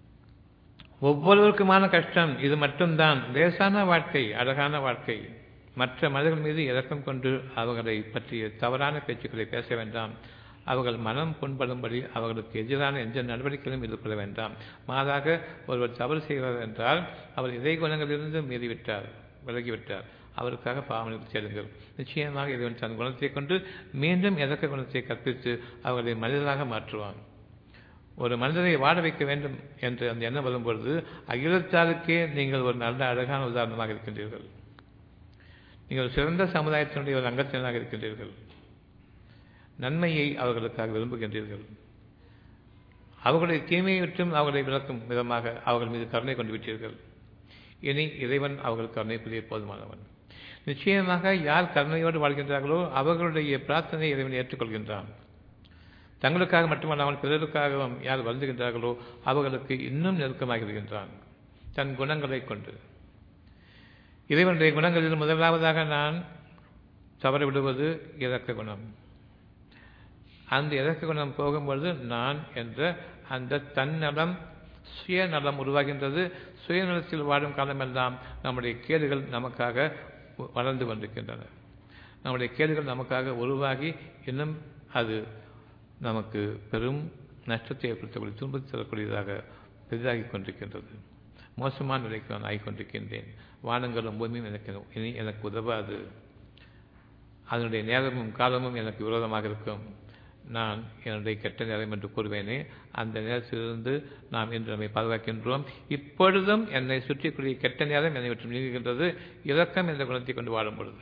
ஒவ்வொருவருக்குமான கஷ்டம் இது மட்டும்தான். லேசான வாழ்க்கை, அழகான வாழ்க்கை, மற்ற மனிதர்கள் மீது இரக்கம் கொண்டு அவர்களை பற்றிய தவறான பேச்சுக்களை பேச வேண்டாம். அவர்கள் மனம் புண்படும்படி அவர்களுக்கு எதிரான எந்த நடவடிக்கைகளும் எதிர்கொள்ள வேண்டாம். மாறாக ஒருவர் தவறு செய்கிறார் என்றால் அவர் இதே குணங்களிலிருந்து மீறிவிட்டார், விலகிவிட்டார். அவருக்காக பாவனைக்கு செல்லுங்கள். நிச்சயமாக இறைவன் தன் குணத்தை கொண்டு மீண்டும் இறக்க குணத்தை கற்பித்து அவர்களை மனிதராக மாற்றுவான். ஒரு மனிதரை வாழ வைக்க வேண்டும் என்று அந்த எண்ணம் வரும்பொழுது அகிலத்தாருக்கே நீங்கள் ஒரு நல்ல அழகான உதாரணமாக இருக்கின்றீர்கள். நீங்கள் சிறந்த சமுதாயத்தினுடைய ஒரு அங்கத்தினராக இருக்கின்றீர்கள். நன்மையை அவர்களுக்காக விரும்புகின்றீர்கள். அவர்களுடைய தீமையை விட்டும் அவர்களை விளக்கும் விதமாக அவர்கள் மீது கருணை கொண்டு விட்டீர்கள். இனி இறைவன் அவர்கள் கருணை புரிய போதுமானவன். நிச்சயமாக யார் கருணையோடு வாழ்கின்றார்களோ அவர்களுடைய பிரார்த்தனை இறைவன் ஏற்றுக்கொள்கின்றான். தங்களுக்காக மட்டுமல்லாமல் பிறருக்காகவும் யார் வருந்துகின்றார்களோ அவர்களுக்கு இன்னும் நெருக்கமாக இருக்கின்றான் தன் குணங்களை கொண்டு. இறைவனுடைய குணங்களில் முதலாவதாக நான் தவறிவிடுவது இரக்க குணம். அந்த இரக்க குணம் போகும்பொழுது நான் என்ற அந்த தன்னலம் சுயநலம் உருவாகின்றது. சுயநலத்தில் வாழும் காலமெல்லாம் நம்முடைய கேடுகள் நமக்காக வளர்ந்து கொண்டிருக்கின்றன. நம்முடைய கேடுகள் நமக்காக உருவாகி இன்னும் அது நமக்கு பெரும் நஷ்டத்தை ஏற்படுத்தக்கூடிய துன்பத்தை தரக்கூடியதாக பெரிதாகி கொண்டிருக்கின்றது. மோசமான நிலைக்கு நான் ஆகிக்கொண்டிருக்கின்றேன். வானங்களும் பூமியும் இனி எனக்கு உதவாது. அதனுடைய நேரமும் காலமும் எனக்கு விரோதமாக இருக்கும். நான் என்னுடைய கெட்ட நேரம் என்று கூறுவேனே, அந்த நேரத்திலிருந்து நாம் இன்று நம்மை பாதுகாக்கின்றோம். இப்பொழுதும் என்னை சுற்றிக்கூடிய கெட்ட நேரம் என்னை விட்டு நீங்குகின்றது இரக்கம் என்ற குணத்தை கொண்டு வாழும் பொழுது.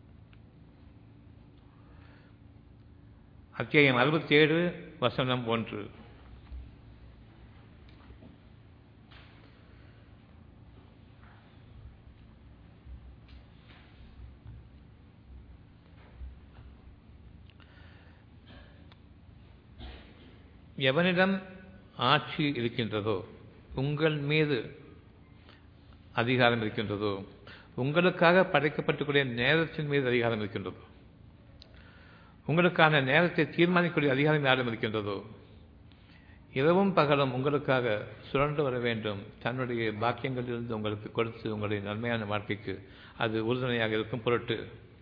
அத்தியாயம் 67 வசனம் 1. எவனிடம் ஆட்சி இருக்கின்றதோ, உங்கள் மீது அதிகாரம் இருக்கின்றதோ, உங்களுக்காக படைக்கப்பட்டுக்கூடிய நேரத்தின் மீது அதிகாரம் இருக்கின்றதோ, உங்களுக்கான நேரத்தை தீர்மானிக்கக்கூடிய அதிகாரம் யாரும் இருக்கின்றதோ, இரவும் பகலும் உங்களுக்காக சுழன்று வர வேண்டும், தன்னுடைய பாக்கியங்களிலிருந்து உங்களுக்கு கொடுத்து உங்களுடைய நன்மையான வாழ்க்கைக்கு அது உறுதுணையாக இருக்கும் பொருட்டு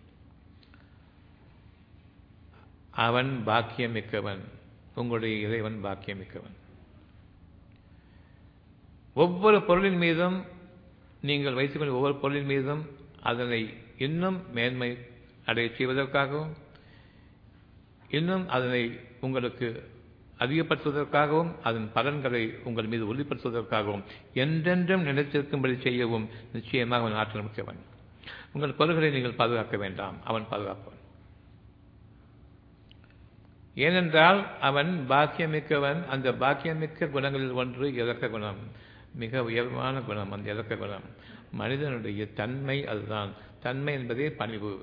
அவன் பாக்கியம் மிக்கவன். உங்களுடைய இறைவன் பாக்கியம் மிக்கவன். ஒவ்வொரு பொருளின் மீதும் நீங்கள் வைத்துக்கொண்ட ஒவ்வொரு பொருளின் மீதும் அதனை இன்னும் மேன்மை அடைய செய்வதற்காகவும் இன்னும் அதனை உங்களுக்கு அதிகப்படுத்துவதற்காகவும் அதன் பலன்களை உங்கள் மீது உறுதிப்படுத்துவதற்காகவும் என்றென்றும் நிலைத்திருக்கும்படி செய்யவும் நிச்சயமாக அவன் ஆற்றல் மிக்கவன். உங்கள் பொருள்களை நீங்கள் பாதுகாக்க வேண்டாம், அவன் பாதுகாப்பவன். ஏனென்றால் அவன் பாக்கியமிக்கவன். அந்த பாக்கியமிக்க குணங்களில் ஒன்று இரக்க குணம், மிக உயர்வான குணம். அந்த இரக்க குணம் மனிதனுடைய தன்மை. அதுதான் தன்மை என்பதே பணிவு.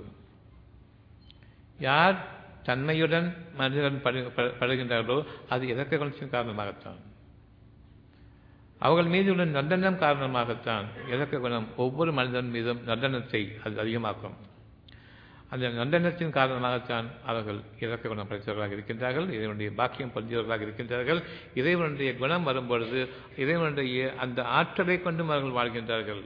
யார் தன்மையுடன் மனிதன் படுகின்றார்களோ அது இரக்க குணத்தின் காரணமாகத்தான். அவர்கள் மீது உள்ள நல்லெண்ணம் காரணமாகத்தான் இரக்க குணம் ஒவ்வொரு மனிதன் மீதும் நல்லெண்ணத்தை அது அதிகமாக்கும். அந்த நல்லெண்ணத்தின் காரணமாகத்தான் அவர்கள் இரக்க குணம் படைத்தவர்களாக இருக்கின்றார்கள், இறைவனுடைய பாக்கியம் பொருந்தியவர்களாக இருக்கின்றார்கள். இறைவனுடைய குணம் வரும்பொழுது இறைவனுடைய அந்த ஆற்றலை கொண்டும் அவர்கள் வாழ்கின்றார்கள்.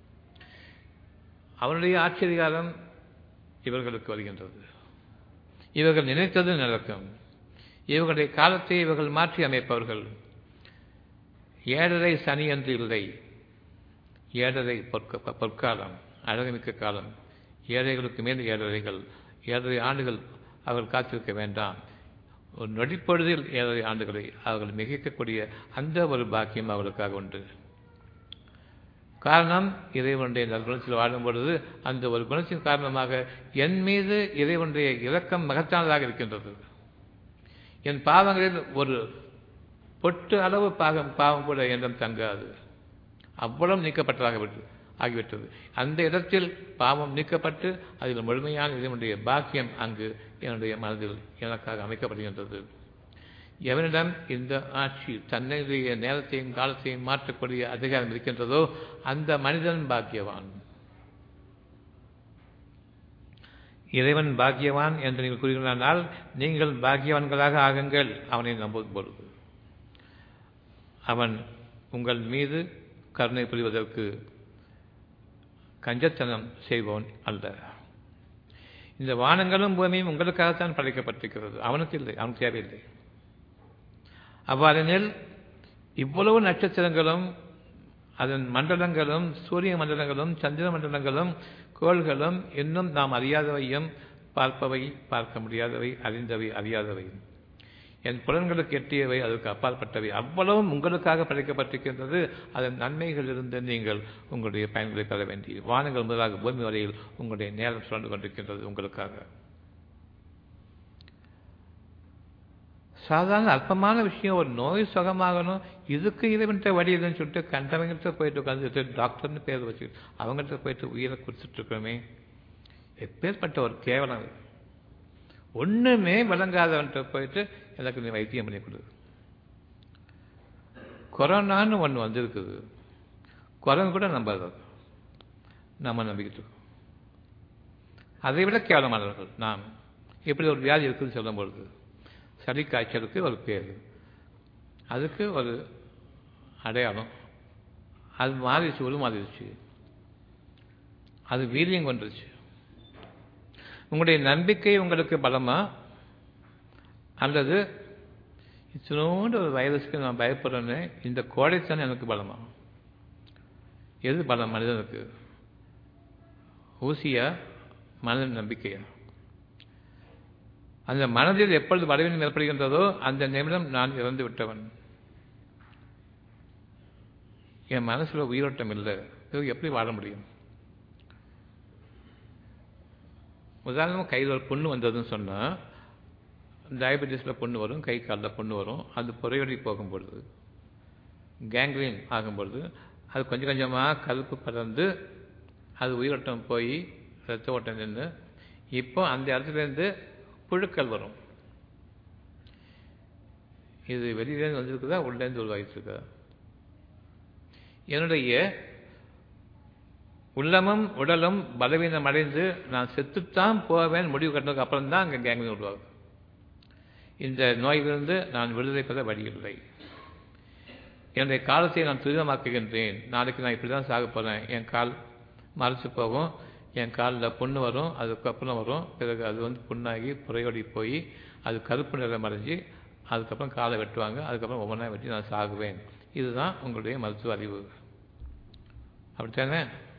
அவனுடைய ஆட்சி அதிகாரம் இவர்களுக்கு வருகின்றது. இவர்கள் நினைத்தது நடக்கும். இவர்களுடைய காலத்தை இவர்கள் மாற்றி அமைப்பவர்கள். 7.5 சனி என்று இல்லை. 7.5 பொற்காலம், அழகுமிக்க காலம். ஏழைகளுக்கு மேல் 7.5 ஆண்டுகள் அவர்கள் காத்திருக்க வேண்டாம். ஒரு நொடிப்பொழுதில் 7.5 ஆண்டுகளை அவர்கள் மிகைக்கக்கூடிய அந்த ஒரு பாக்கியம் அவர்களுக்காக உண்டு. காரணம், இறைவனுடைய நற்குணத்தில் வாழும் பொழுது அந்த ஒரு குணத்தின் காரணமாக என் மீது இறைவனுடைய இரக்கம் மகத்தானதாக இருக்கின்றது. என் பாவங்களில் ஒரு பொட்டு அளவு பாவம் கூட என்னிடம் தங்காது. அவ்வளவு நீக்கப்பட்டதாக ஆகிவிட்டது. அந்த இடத்தில் பாவம் நீக்கப்பட்டு அதில் முழுமையான இதனுடைய பாக்கியம் அங்கு என்னுடைய மனதில் எனக்காக அமைக்கப்படுகின்றது. எவனிடம் இந்த ஆட்சி தன்னுடைய நேரத்தையும் காலத்தையும் மாற்றக்கூடிய அதிகாரம் இருக்கின்றதோ அந்த மனிதன் பாக்கியவான். இறைவன் பாக்கியவான் என்று நீங்கள் கூறுகிறானால் நீங்கள் பாக்கியவான்களாக ஆகுங்கள். அவனை நம்பும் பொழுது அவன் உங்கள் மீது கருணை புரிவதற்கு கஞ்சத்தனம் செய்வோன் அல்ல. இந்த வானங்களும் பூமியும் உங்களுக்காகத்தான் படைக்கப்பட்டிருக்கிறது, அவனுக்கு இல்லை, அவனுக்கு தேவையில்லை. அவ்வாறெனில் இவ்வளவு நட்சத்திரங்களும் அதன் மண்டலங்களும் சூரிய மண்டலங்களும் சந்திர மண்டலங்களும் கோள்களும் இன்னும் நாம் அறியாதவையும் பார்ப்பவை பார்க்க முடியாதவை, அறிந்தவை அறியாதவை, என் புலன்களுக்கு எட்டியவை அதற்கு அப்பாற்பட்டவை, அவ்வளவும் உங்களுக்காக படைக்கப்பட்டிருக்கின்றது. அதன் நன்மைகளிலிருந்து நீங்கள் உங்களுடைய பயன்களை பெற வேண்டிய வானங்கள் முதலாக பூமி வரையில் உங்களுடைய நேரம் சுழன்று கொண்டிருக்கின்றது உங்களுக்காக. சாதாரண அற்பமான விஷயம், ஒரு நோய் சுகமாகணும், இதுக்கு இறைவன்கிட்ட வழி இல்லைன்னு சொல்லிட்டு கண்டவங்கிட்ட போயிட்டு உட்காந்து டாக்டர்னு பேர் வச்சு அவங்கள்ட்ட போயிட்டு உயிரை குடிச்சிட்டு இருக்கிறோமே, எப்பேற்பட்ட ஒரு கேவலம். ஒண்ணுமே விளங்காதவன்கிட்ட போயிட்டு எனக்கு நீ வைத்தியம் பண்ணி கொடு. கொரோனான்னு ஒன்று வந்திருக்குது, குரங்கு கூட நம்பாது, நம்ம நம்பிக்கிட்டு இருக்கோம். அதை விட கேவலமானவர்கள் நாம். இப்படி ஒரு வியாதி இருக்குதுன்னு சொல்லும் பொழுது, சளி காய்ச்சலுக்கு ஒரு பேர், அதுக்கு ஒரு அடையாளம், அது மாறிடுச்சு, உருமாறிடுச்சு, அது வீரியம் கொண்டுருச்சு. உங்களுடைய நம்பிக்கை உங்களுக்கு பலமா, அல்லது இத்தனோண்டு ஒரு வைரஸ்க்கு நான் பயப்படுறேன்னு இந்த கோடைத்தானே எனக்கு பலமா? எது பலம் மனிதனுக்கு? ஊசியா, மனித நம்பிக்கையா? அந்த மனதில் எப்பொழுது பலவீனம் ஏற்படுகின்றதோ அந்த நிமிடம் நான் இறந்து விட்டவன், என் மனசுல உயிரோட்டம் இல்லை, எப்படி வாழ முடியும்? உதாரணமாக கையில் ஒரு புண்ணு வந்ததுன்னு சொன்னால், டயபெட்டிஸில் புண்ணு வரும், கை காலில் புண்ணு வரும், அது புறையோடி போகும்பொழுது, கேங்க்ரீன் ஆகும்பொழுது அது கொஞ்சம் கொஞ்சமாக கருப்பு பறந்து அது உயிரோட்டம் போய் ரத்த ஓட்டம் நின்று இப்போ அந்த இடத்துலேருந்து புழுக்கள் வரும். இது வெளியிலேருந்து வந்திருக்குதா, உள்ளேருந்து உருவாகிட்டு? என்னுடைய உள்ளமும் உடலும் பலவீனம் அடைந்து நான் செத்துத்தான் போவேன் முடிவு கட்டினதுக்கு அப்புறம் தான் அங்கே கேங்க்ரீன் உருவாகும். இந்த நோயிலிருந்து நான் விடுதலை பெற வழியில்லை. என்னுடைய காலத்தை நான் துரிதமாக்குகின்றேன். நாளைக்கு நான் இப்படி தான் சாக போகிறேன், என் கால் மறைச்சு போகும், என் காலில் புண்ணு வரும், அதுக்கப்புறம் வரும், பிறகு அது புண்ணாகி புறையோடி போய் அது கருப்பு நிறம் மறைஞ்சி அதுக்கப்புறம் காலை வெட்டுவாங்க, அதுக்கப்புறம் ஒவ்வொன்றா வெட்டி நான் சாகுவேன். இதுதான் உங்களுடைய மருத்துவ அறிவு, அப்படித்தானே?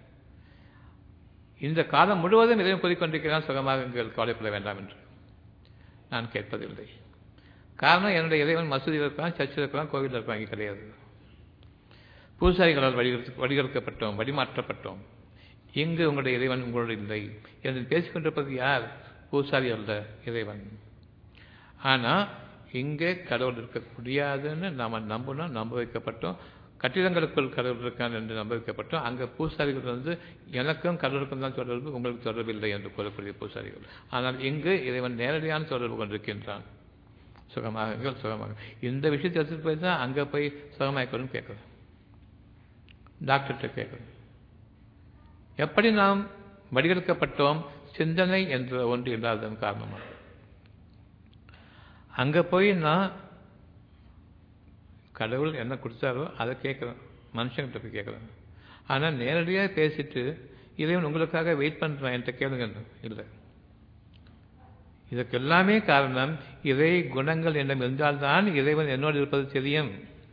இந்த காலம் முழுவதும் இதையும் கூறிக்கொண்டிருக்கிறான், சுகமாக எங்கள் கவலைப்பட வேண்டாம் என்று நான் கேட்பதில்லை. காரணம், என்னுடைய இறைவன் மசூதியில் இருக்கலாம், சர்ச்சில் இருக்கலாம், கோவிலில் இருக்கலாம், இங்கே கிடையாது. பூசாரிகளால் வழிகெடுக்கப்பட்டோம், வழிமாற்றப்பட்டோம். இங்கு உங்களுடைய இறைவன் உங்களோடு இல்லை என்று பேசிக்கொண்டிருப்பது யார்? பூசாரி அல்ல, இறைவன். ஆனால் இங்கே கடவுள் இருக்க முடியாதுன்னு நாம் நம்பினோம், நம்ப வைக்கப்பட்டோம். கட்டிடங்களுக்குள் கடவுள் இருக்கான் என்று நம்ப வைக்கப்பட்டோம். அங்கே பூசாரிகள் எனக்கும் கடவுளுக்கும் தான் தொடர்பு, உங்களுக்கு தொடர்பில்லை என்று கூறக்கூடிய பூசாரிகள். ஆனால் இங்கு இறைவன் நேரடியான தொடர்பு கொண்டிருக்கின்றான். சுகமாக சுகமாக இந்த விஷயத்தை எடுத்துட்டு போய் தான் அங்கே போய் சுகமாக்கணும்னு கேட்குறோம், டாக்டர்கிட்ட கேட்குறோம். எப்படி நாம் வடிவெடுக்கப்பட்டோம்? சிந்தனை என்ற ஒன்று இல்லாததன் காரணமாக அங்கே போய் நான் கடவுள் என்ன கொடுத்தாரோ அதை கேட்குறேன், மனுஷங்கிட்ட போய் கேட்குறேன். ஆனால் நேரடியாக பேசிட்டு இறைவன் உங்களுக்காக வெயிட் பண்ணுறான் என்கிட்ட கேளுங்க இல்லை. இதற்கு எல்லாமே காரணம் இறை குணங்கள் என்னிடம் இருந்தால்தான் இறைவன் என்னோடு இருப்பது தெரியும்.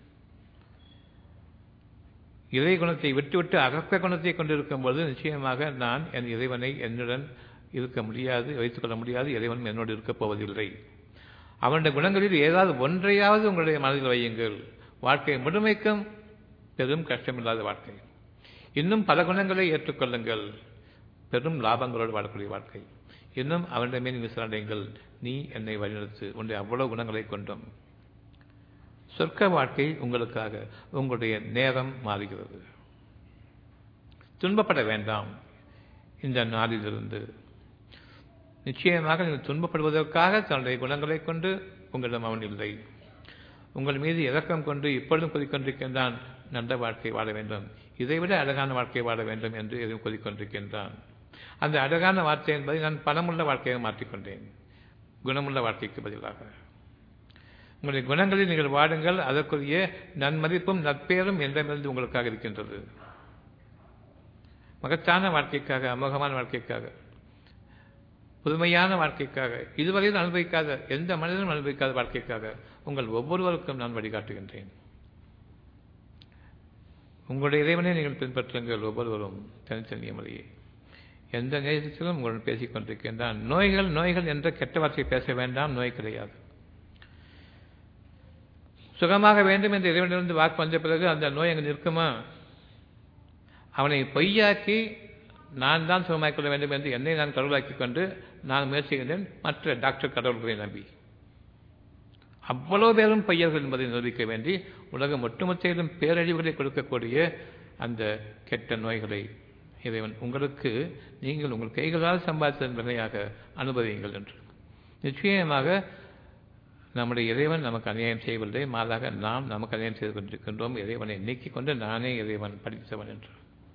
இறை குணத்தை விட்டுவிட்டு அகத்த குணத்தை கொண்டிருக்கும் போது நிச்சயமாக நான் என் இறைவனை என்னுடன் இருக்க முடியாது, வைத்துக்கொள்ள முடியாது. இறைவன் என்னோடு இருக்கப் போவதில்லை. அவனுடைய குணங்களில் ஏதாவது ஒன்றையாவது உங்களுடைய மனதில் வையுங்கள். வாழ்க்கை முழுமைக்கும் பெரும் கஷ்டமில்லாத வாழ்க்கை. இன்னும் பல குணங்களை ஏற்றுக்கொள்ளுங்கள், பெரும் லாபங்களோடு வாழக்கூடிய வாழ்க்கை. இன்னும் அவனிடமே நீங்கள் சரணடைங்கள். நீ என்னை வழிநடத்து, உன்னுடைய அவ்வளவு குணங்களை கொண்டும் சொர்க்க வாழ்க்கை உங்களுக்காக. உங்களுடைய நேரம் மாறுகிறது. துன்பப்பட வேண்டாம். இந்த நாளிலிருந்து நிச்சயமாக நீங்கள் துன்பப்படுவதற்காக தன்னுடைய குணங்களை கொண்டு உங்களிடம் அவன் இல்லை. உங்கள் மீது இரக்கம் கொண்டு இப்பொழுதும் கூறிக்கொண்டிருக்கின்றான், நல்ல வாழ்க்கை வாழ வேண்டும், இதைவிட அழகான வாழ்க்கை வாழ வேண்டும் என்று எதுவும் கூறிக்கொண்டிருக்கின்றான். அந்த அழகான வார்த்தை என்பதை நான் பணமுள்ள வாழ்க்கையாக மாற்றிக்கொண்டேன், குணமுள்ள வாழ்க்கைக்கு பதிலாக. உங்களுடைய குணங்களில் நீங்கள் வாடுங்கள், அதற்குரிய நன்மதிப்பும் நற்பெயரும் என்றிருந்து உங்களுக்காக இருக்கின்றது. மகத்தான வாழ்க்கைக்காக, அமோகமான வாழ்க்கைக்காக, புதுமையான வாழ்க்கைக்காக, இதுவரையில் அனுபவிக்காத, எந்த மனிதனும் அனுபவிக்காத வாழ்க்கைக்காக உங்கள் ஒவ்வொருவருக்கும் நான் வழிகாட்டுகின்றேன். உங்களுடைய இறைவனை நீங்கள் பின்பற்றுங்கள். ஒவ்வொருவரும் தனித்தனிய முறையே எந்த நேரத்திலும் உங்களுடன் பேசிக் கொண்டிருக்கின்றான். நோய்கள் நோய்கள் என்ற கெட்ட வார்த்தையை பேச வேண்டாம். நோய் கிடையாது. சுகமாக வேண்டும் என்று இறைவனிலிருந்து வாக்கு வந்த பிறகு அந்த நோய் அங்கு நிற்குமா? அவனை பொய்யாக்கி நான் தான் சுகமாக்கிக் கொள்ள வேண்டும் என்று என்னை நான் கடவுளாக்கிக் கொண்டு நான் முயற்சிக்கின்றேன், மற்ற டாக்டர் கடவுள்களை நம்பி. அவ்வளவு பேரும் பையர்கள் என்பதை நிரூபிக்க வேண்டி உலகம் ஒட்டுமொத்தையிலும் பேரழிவுகளை கொடுக்கக்கூடிய அந்த கெட்ட நோய்களை இறைவன் உங்களுக்கு நீங்கள் உங்கள் கைகளால் சம்பாதித்ததன் வினையாக அனுபவியுங்கள் என்று. நிச்சயமாக நம்முடைய இறைவன் நமக்கு அநியாயம் செய்யவில்லை, மாறாக நாம் நமக்கு அநியாயம் செய்து கொண்டிருக்கின்றோம். இறைவனை நீக்கிக் கொண்டு நானே இறைவன் படித்தவன் என்று.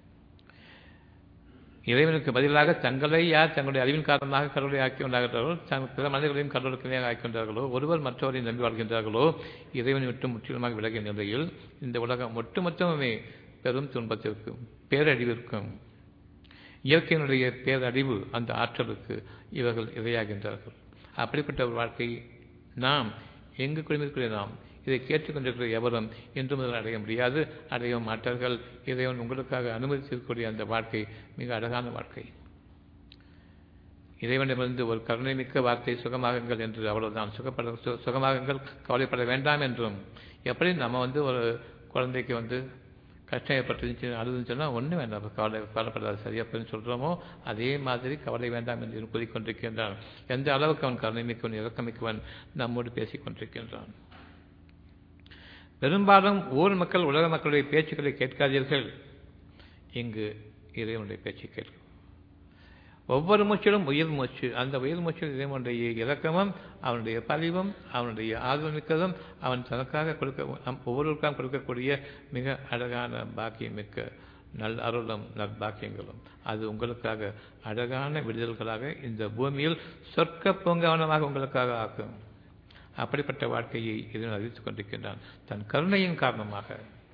இறைவனுக்கு பதிலாக தங்களை யார் தங்களுடைய அறிவின் காரணமாக கடவுளை ஆக்கி கொண்டார்களோ, பிற மனிதர்களையும் கடவுளுக்கு இணையாக ஆக்கி கொண்டார்களோ, ஒருவர் மற்றவரை நம்பி வாழ்கின்றார்களோ, இறைவனை விட்டு முற்றிலுமாக விலகிய நிலையில் இந்த உலகம் ஒட்டுமொத்தமே பெரும் துன்பத்திற்கும் பேரழிவிற்கும் இயற்கையினுடைய பேரழிவு அந்த ஆற்றலுக்கு இவர்கள் இரையாகின்றார்கள். அப்படிப்பட்ட ஒரு வாழ்க்கை நாம் எங்கு குடிமிருக்கிற நாம் இதை கேட்டுக்கொண்டிருக்கிற எவரும் இன்று முதல் அடைய முடியாது, அடையவும் மாட்டார்கள். இறைவன் உங்களுக்காக அனுமதித்திருக்கக்கூடிய அந்த வாழ்க்கை மிக அழகான வாழ்க்கை. இறைவனிடமிருந்து ஒரு கருணை மிக்க வார்த்தை சுகமாகுங்கள் என்று, அவ்வளவுதான். சுகமாகுங்கள், கவலைப்பட வேண்டாம் என்றும். எப்படி நம்ம ஒரு குழந்தைக்கு கஷ்டம் ஏற்பட்டு அழுதுன்னு சொன்னால் ஒன்றும் வேண்டாம், கவலைப்படாது சரி அப்படின்னு சொல்கிறோமோ அதே மாதிரி கவலை வேண்டாம் என்று கூறிக்கொண்டிருக்கின்றான். எந்த அளவுக்கு அவன் கருணை மிக்கவன் இறக்கமிக்கவன் நம்மோடு பேசிக் கொண்டிருக்கின்றான். பெரும்பாலும் ஊர் மக்கள் உலக மக்களுடைய பேச்சுக்களை கேட்காதீர்கள், இங்கு இறைவனுடைய பேச்சை கேட்கும். ஒவ்வொரு மூச்சிலும் உயிர் மூச்சு. அந்த உயிர் மூச்சில் இறைவனுடைய இரக்கமும் அவனுடைய பரிவும் அவனுடைய ஆதரவுமிக்கதும் அவன் தனக்காக ஒவ்வொருவருக்காக கொடுக்கக்கூடிய மிக அழகான பாக்கியம் மிக்க நல் அருளும் நற்பாக்கியங்களும் அது உங்களுக்காக அழகான விடுதல்களாக இந்த பூமியில் சொர்க்க பூங்காவனமாக உங்களுக்காக ஆக்கும். அப்படிப்பட்ட வாழ்க்கையை இறைவன் அறிவித்துக் கொண்டிருக்கின்றான் தன் கருணையின் காரணமாக.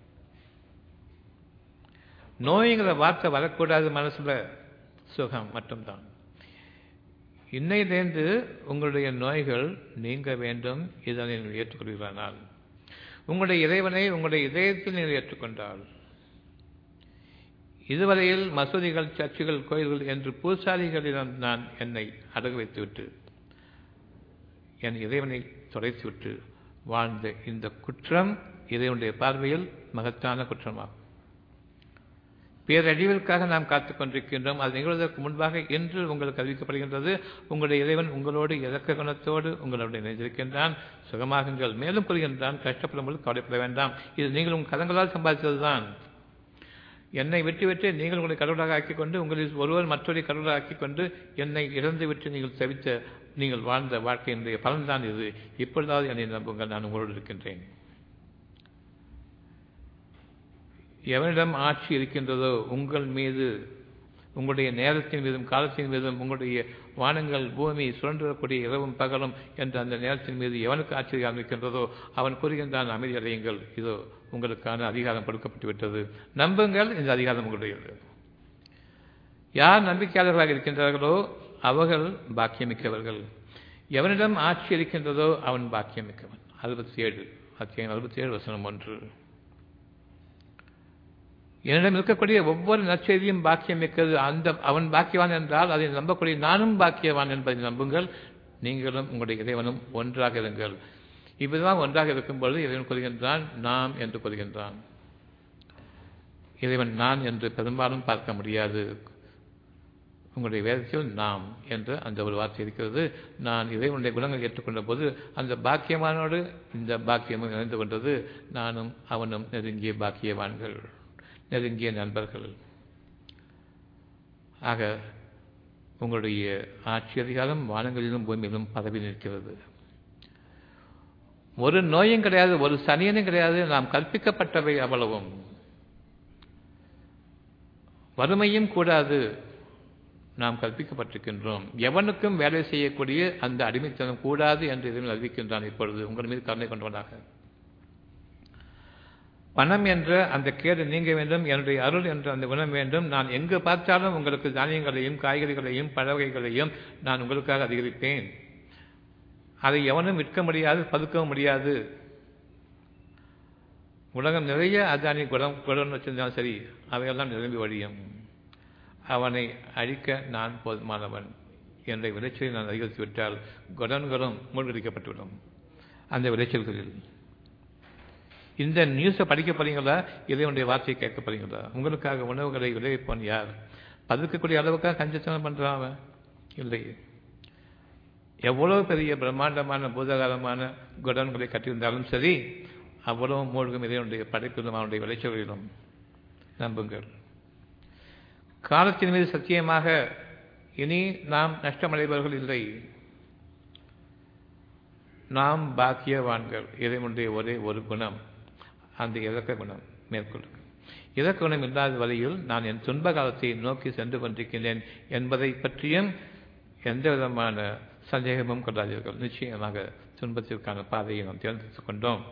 நோய்ங்கிற வார்த்தை வரக்கூடாது, மனசுல சுகம் மட்டும்தான். இன்னையிலிருந்து உங்களுடைய நோய்கள் நீங்க வேண்டும். இதனை நீங்கள் ஏற்றுக்கொள்கிறானால், உங்களுடைய இறைவனை உங்களுடைய இதயத்தில் நீங்கள் ஏற்றுக்கொண்டால், இதுவரையில் மசூதிகள், சர்ச்சுகள், கோயில்கள் என்று பூசாரிகளிடம் நான் என்னை அடகு வைத்துவிட்டு என் இறைவனை தொலைத்துவிட்டு வாழ்ந்த இந்த குற்றம் இறைவனுடைய பார்வையில் மகத்தான குற்றமாகும். பேரழிவிற்காக நாம் காத்துக் கொண்டிருக்கின்றோம். அது நிகழ்வதற்கு முன்பாக இன்று உங்களுக்கு அறிவிக்கப்படுகின்றது, உங்களுடைய இறைவன் உங்களோடு இரக்க குணத்தோடு உங்களோடு இணைந்திருக்கின்றான். சுகமாகுங்கள். மேலும் கூறுகின்றான், கஷ்டப்படும்போது கவலைப்பட வேண்டாம், இது நீங்கள் உங்கள் கரங்களால் சம்பாதித்ததுதான். என்னை விட்டுவிட்டு நீங்கள் உங்களை கடவுளாக ஆக்கிக் கொண்டு, உங்களில் ஒருவர் மற்றொரு கடவுளாக ஆக்கிக் கொண்டு என்னை இழந்து விட்டு நீங்கள் தவித்த நீங்கள் வாழ்ந்த வாழ்க்கையினுடைய பலன்தான் இது. இப்பொழுதாவது என்னை நம்புங்கள், நான் உங்களோடு இருக்கின்றேன். எவனிடம் ஆட்சி இருக்கின்றதோ உங்கள் மீது, உங்களுடைய நேரத்தின் மீதும் காலத்தின் மீதும், உங்களுடைய வானங்கள் பூமி சுழன்றுவரக்கூடிய இரவும் பகலும் என்ற அந்த நேரத்தின் மீது எவனுக்கு ஆட்சி இருக்கின்றதோ அவன் கூறுகின்றான், அமைதி அடையுங்கள், இதோ உங்களுக்கான அதிகாரம் கொடுக்கப்பட்டு விட்டது, நம்புங்கள், இந்த அதிகாரம் உங்களுடையது. யார் நம்பிக்கையாளர்களாக இருக்கின்றார்களோ அவர்கள் பாக்கியமிக்கவர்கள். எவனிடம் ஆட்சி இருக்கின்றதோ அவன் பாக்கியமிக்கவன். 67 அத்தியாயம் 67 வசனம் 1. என்னிடம் இருக்கக்கூடிய ஒவ்வொரு நற்செய்தியும் பாக்கியம் மிக்கது. அவன் பாக்கியவான் என்றால் அதை நம்பக்கூடிய நானும் பாக்கியவான் என்பதை நம்புங்கள். நீங்களும் உங்களுடைய இறைவனும் ஒன்றாக இருங்கள். இப்படிதான் ஒன்றாக இருக்கும்பொழுது இறைவன் கூறுகின்றான் நாம் என்று கூறுகின்றான். இறைவன் நான் என்று பெரும்பாலும் பார்க்க முடியாது. உங்களுடைய வேதத்தில் நாம் என்ற அந்த ஒரு வார்த்தை இருக்கிறது. நான் இறைவனுடைய குணங்கள் ஏற்றுக்கொண்ட போது அந்த பாக்கியவானோடு இந்த பாக்கியமும் இணைந்து கொண்டது. நானும் அவனும் நெருங்கிய பாக்கியவான்கள், நெருங்கிய நண்பர்கள். ஆக உங்களுடைய ஆட்சி அதிகாரம் வானங்களிலும் பூமியிலும் பதவி நிற்கிறது. ஒரு நோயும் கிடையாது, ஒரு சனியனும் கிடையாது. நாம் கற்பிக்கப்பட்டவை அவ்வளவும். வறுமையும் கூடாது, நாம் கற்பிக்கப்பட்டிருக்கின்றோம். எவனுக்கும் வேலை செய்யக்கூடிய அந்த அடிமைத்தனம் கூடாது என்று இறைவன் அறிவிக்கின்றான். இப்பொழுது உங்கள் மீது கருணை கொண்டவனாக பணம் என்ற அந்த கேடு நீங்க வேண்டும், என்னுடைய அருள் என்ற அந்த குணம் வேண்டும். நான் எங்கு பார்த்தாலும் உங்களுக்கு தானியங்களையும் காய்கறிகளையும் பழவகைகளையும் நான் உங்களுக்காக அதிகரிப்பேன். அதை எவனும் விற்க முடியாது, பதுக்கவும் முடியாது. உலகம் நிறைய அதானி குடம் வச்சிருந்தாலும் சரி, அவையெல்லாம் நிரம்பி வழியும். அவனை அழிக்க நான் போதுமானவன். என்ற விளைச்சலை நான் அதிகரித்து விட்டால் குடன்களும் மூழ்கடிக்கப்பட்டுவிடும் அந்த விளைச்சல்களில். இந்த நியூஸை படிக்க போறீங்களா, இறைவனுடைய வார்த்தையை கேட்க போறீங்களா? உங்களுக்காக உணவுகளை விளைவிப்பவன் யார்? பதுக்கக்கூடிய அளவுக்காக கஞ்சத்தனம் பண்றான் இல்லை. எவ்வளவு பெரிய பிரம்மாண்டமான பூதகாரமான குடன்களை கட்டியிருந்தாலும் சரி, அவ்வளவு மூழ்கும் இறைவனுடைய படைப்பிலும் அவனுடைய விளைச்சல்களிலும். நம்புங்கள். காலத்தின் மீது சத்தியமாக இனி நாம் நஷ்டமடைபவர்கள் இல்லை. நாம் பாக்கியவான்கள். இறைவனுடைய ஒரே ஒரு குணம் அந்த இரக்க குணம் மேற்கொள்ளும். இரக்க குணம் இல்லாத வழியில் நான் என் துன்ப காலத்தை நோக்கி சென்று கொண்டிருக்கிறேன் என்பதை பற்றியும் எந்த விதமான சந்தேகமும் கொள்ளாதீர்கள். நிச்சயமாக துன்பத்திற்கான பாதையை நாம் தேர்ந்தெடுத்துக் கொண்டோம்.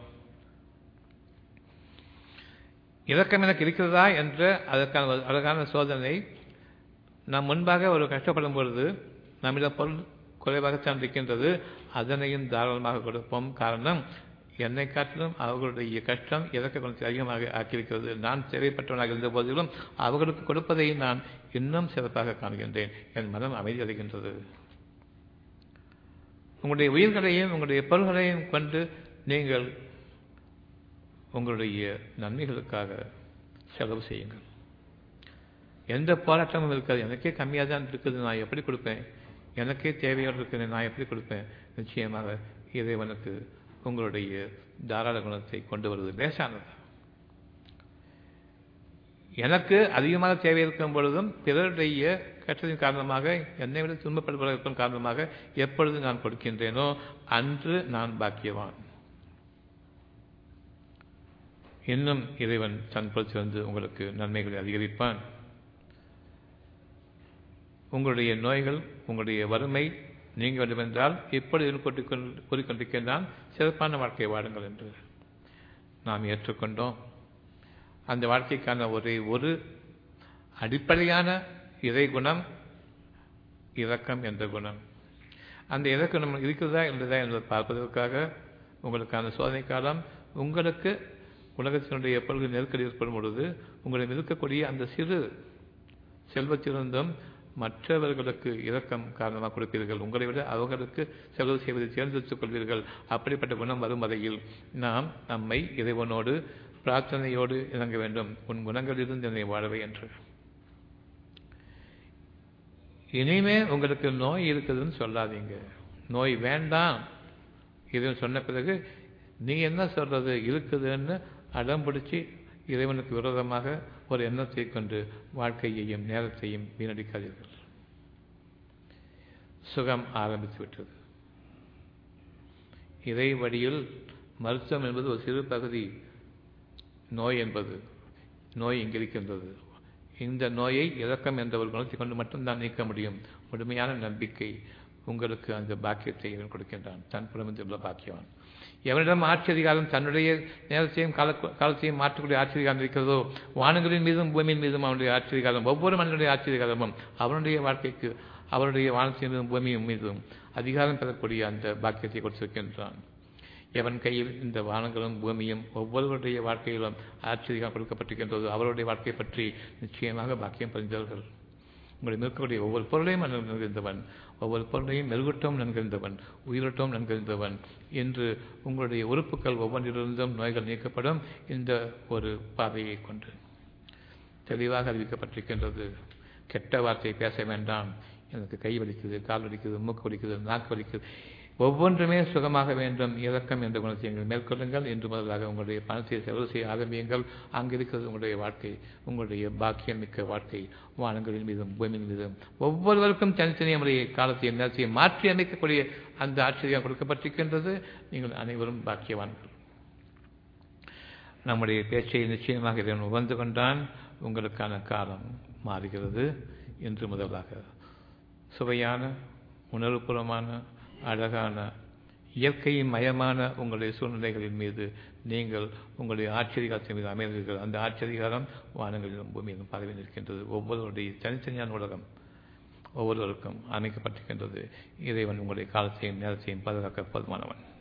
இரக்கம் எனக்கு இருக்கிறதா என்ற அதற்கான ஒரு அழகான சோதனை. நாம் முன்பாக ஒரு கஷ்டப்படும் பொழுது நம்மிடம் பொருள் குறைவாகத்தான் இருக்கின்றது, அதனையும் தாராளமாக கொடுப்போம். காரணம், என்னை காட்டிலும் அவர்களுடைய கஷ்டம் இரக்க குணத்தை அதிகமாக ஆக்கியிருக்கிறது. நான் தேவைப்பட்டவனாக இருந்த போதிலும் அவர்களுக்கு கொடுப்பதை நான் இன்னும் சிறப்பாக காண்கின்றேன். என் மனம் அமைதி அடைகின்றது. உங்களுடைய உயிர்களையும் உங்களுடைய பொருள்களையும் கொண்டு நீங்கள் உங்களுடைய நன்மைகளுக்காக செலவு செய்யுங்கள். எந்த போராட்டமும் இருக்காது. எனக்கே கம்மியாக தான் இருக்குது, நான் எப்படி கொடுப்பேன்? எனக்கே தேவையோடு இருக்கிறேன், நான் எப்படி கொடுப்பேன்? நிச்சயமாக இறைவனுக்கு உங்களுடைய தாராள குணத்தை கொண்டு வருவது லேசானது. எனக்கு அதிகமாக தேவை இருக்கும் பொழுதும் பிறருடைய கற்றதின் காரணமாக, என்னை விட துன்பப்படுவதற்கும் காரணமாக எப்பொழுது நான் கொடுக்கின்றேனோ அன்று நான் பாக்கியவான். இன்னும் இறைவன் தன் பொறுத்திருந்து உங்களுக்கு நன்மைகளை அதிகரிப்பான். உங்களுடைய நோய்கள், உங்களுடைய வறுமை நீங்க வேண்டுமென்றால் இப்பொழுது கூறிக்கொண்டிருக்கின்றான், சிறப்பான வாழ்க்கை வாடுங்கள் என்று நாம் ஏற்றுக்கொண்டோம். அந்த வாழ்க்கைக்கான ஒரே ஒரு அடிப்படையான இறை குணம் இரக்கம் என்ற குணம். அந்த இரக்க குணம் இருக்கிறதா இல்லதா என்பதை பார்ப்பதற்காக உங்களுக்கான சோதனை காலம். உங்களுக்கு உலகத்தினுடைய எப்பொழுது நெருக்கடி ஏற்படும் பொழுது உங்களிடம் இருக்கக்கூடிய அந்த சிறு செல்வத்திலிருந்தும் மற்றவர்களுக்கு இரக்கம் காரணமாக கொடுப்பீர்கள். உங்களை விட அவர்களுக்கு செலவு செய்வதை தேர்ந்தெடுத்துக் கொள்வீர்கள். அப்படிப்பட்ட குணம் வரும் வரையில் நாம் நம்மை இறைவனோடு பிரார்த்தனையோடு இறங்க வேண்டும். உன் குணங்களிலிருந்து என்னை வாழவை என்று. இனிமே உங்களுக்கு நோய் இருக்குதுன்னு சொல்லாதீங்க. நோய் வேண்டாம் இது சொன்ன பிறகு நீ என்ன சொல்றது இருக்குதுன்னு அடம் பிடிச்சி இறைவனுக்கு விரோதமாக ஒரு எண்ணத்தை கொண்டு வாழ்க்கையையும் நேரத்தையும் வீணடிக்காதீர்கள். சுகம் ஆரம்பித்து விட்டது. இறை வழியில் மருத்துவம் என்பது ஒரு சிறு பகுதி. நோய் என்பது நோய் இங்கிருக்கின்றது. இந்த நோயை இரக்கம் என்ற ஒரு குணத்தை கொண்டு மட்டும்தான் நீக்க முடியும். முழுமையான நம்பிக்கை உங்களுக்கு அந்த பாக்கியத்தை இவன் கொடுக்கின்றான். தன் புறமுள்ள பாக்கியவான். எவனிடம் ஆட்சி அதிகாரம் தன்னுடைய நேரத்தையும் காலத்தையும் மாற்றக்கூடிய ஆட்சி அதிகாரம் இருக்கிறதோ, வானங்களின் மீதும் பூமியின் மீதும் அவனுடைய ஆட்சி அதிகாரம், ஒவ்வொரு மனிதனுடைய ஆட்சி அதிகாரமும் அவனுடைய வாழ்க்கைக்கு அவருடைய வானத்தின் மீதும் பூமியின் மீதும் அதிகாரம் பெறக்கூடிய அந்த பாக்கியத்தை கொடுத்திருக்கின்றான். எவன் கையில் இந்த வானங்களும் பூமியும் ஒவ்வொருவருடைய வாழ்க்கையிலும் ஆட்சி அதிகாரம் கொடுக்கப்பட்டிருக்கின்றதோ அவருடைய வாழ்க்கையை பற்றி நிச்சயமாக பாக்கியம் பதிந்தவர்கள். உங்களுடைய இருக்கக்கூடிய ஒவ்வொரு பொருளையும் நன்கிருந்தவன், ஒவ்வொரு பொருளையும் மெருகூட்டவும் நன்கிருந்தவன், உயிரோட்டவும் நன்கிருந்தவன் என்று உங்களுடைய உறுப்புகள் ஒவ்வொன்றிலிருந்தும் நோய்கள் நீக்கப்படும். இந்த ஒரு பாதையை கொண்டு தெளிவாக அறிவிக்கப்பட்டிருக்கின்றது. கெட்ட வார்த்தை பேச வேண்டாம். எனக்கு கை வலிக்குது, கால் வலிக்குது, மூக்கு வலிக்குது, நாக்கு வலிக்குது, ஒவ்வொன்றுமே சுகமாக வேண்டும். இரக்கம் என்ற குணத்தை நீங்கள் மேற்கொள்ளுங்கள். என்று முதலாக உங்களுடைய பணத்தை செலவு செய்ய ஆரம்பியுங்கள். அங்கிருக்கிறது உங்களுடைய வாழ்க்கை, உங்களுடைய பாக்கியம் மிக்க வாழ்க்கை. வானங்களின் மீதும் பூமியின் மீதும் ஒவ்வொருவருக்கும் தனித்தனிய முறையை காலத்தையும் நேரத்தையும் மாற்றி அமைக்கக்கூடிய அந்த ஆச்சரியம் கொடுக்கப்பட்டிருக்கின்றது. நீங்கள் அனைவரும் பாக்கியவான்கள். நம்முடைய பேச்சை நிச்சயமாக இதன் உணர்ந்து கொண்டான். உங்களுக்கான காலம் மாறுகிறது. என்று முதலாக சுவையான, உணர்வுபூர்வமான, அழகான இயற்கையின் மயமான உங்களுடைய சூழ்நிலைகளின் மீது நீங்கள் உங்களுடைய ஆச்சரியாரத்தின் மீது அமைந்தீர்கள். அந்த ஆச்சரியாரம் வானங்களிலும் பூமியிலும் பரவி நிற்கின்றது. ஒவ்வொருவருடைய தனித்தனியான உலகம் ஒவ்வொருவருக்கும் அமைக்கப்பட்டிருக்கின்றது. இறைவன் உங்களுடைய காலத்தையும் நேரத்தையும் பாதுகாக்க போதுமானவன்.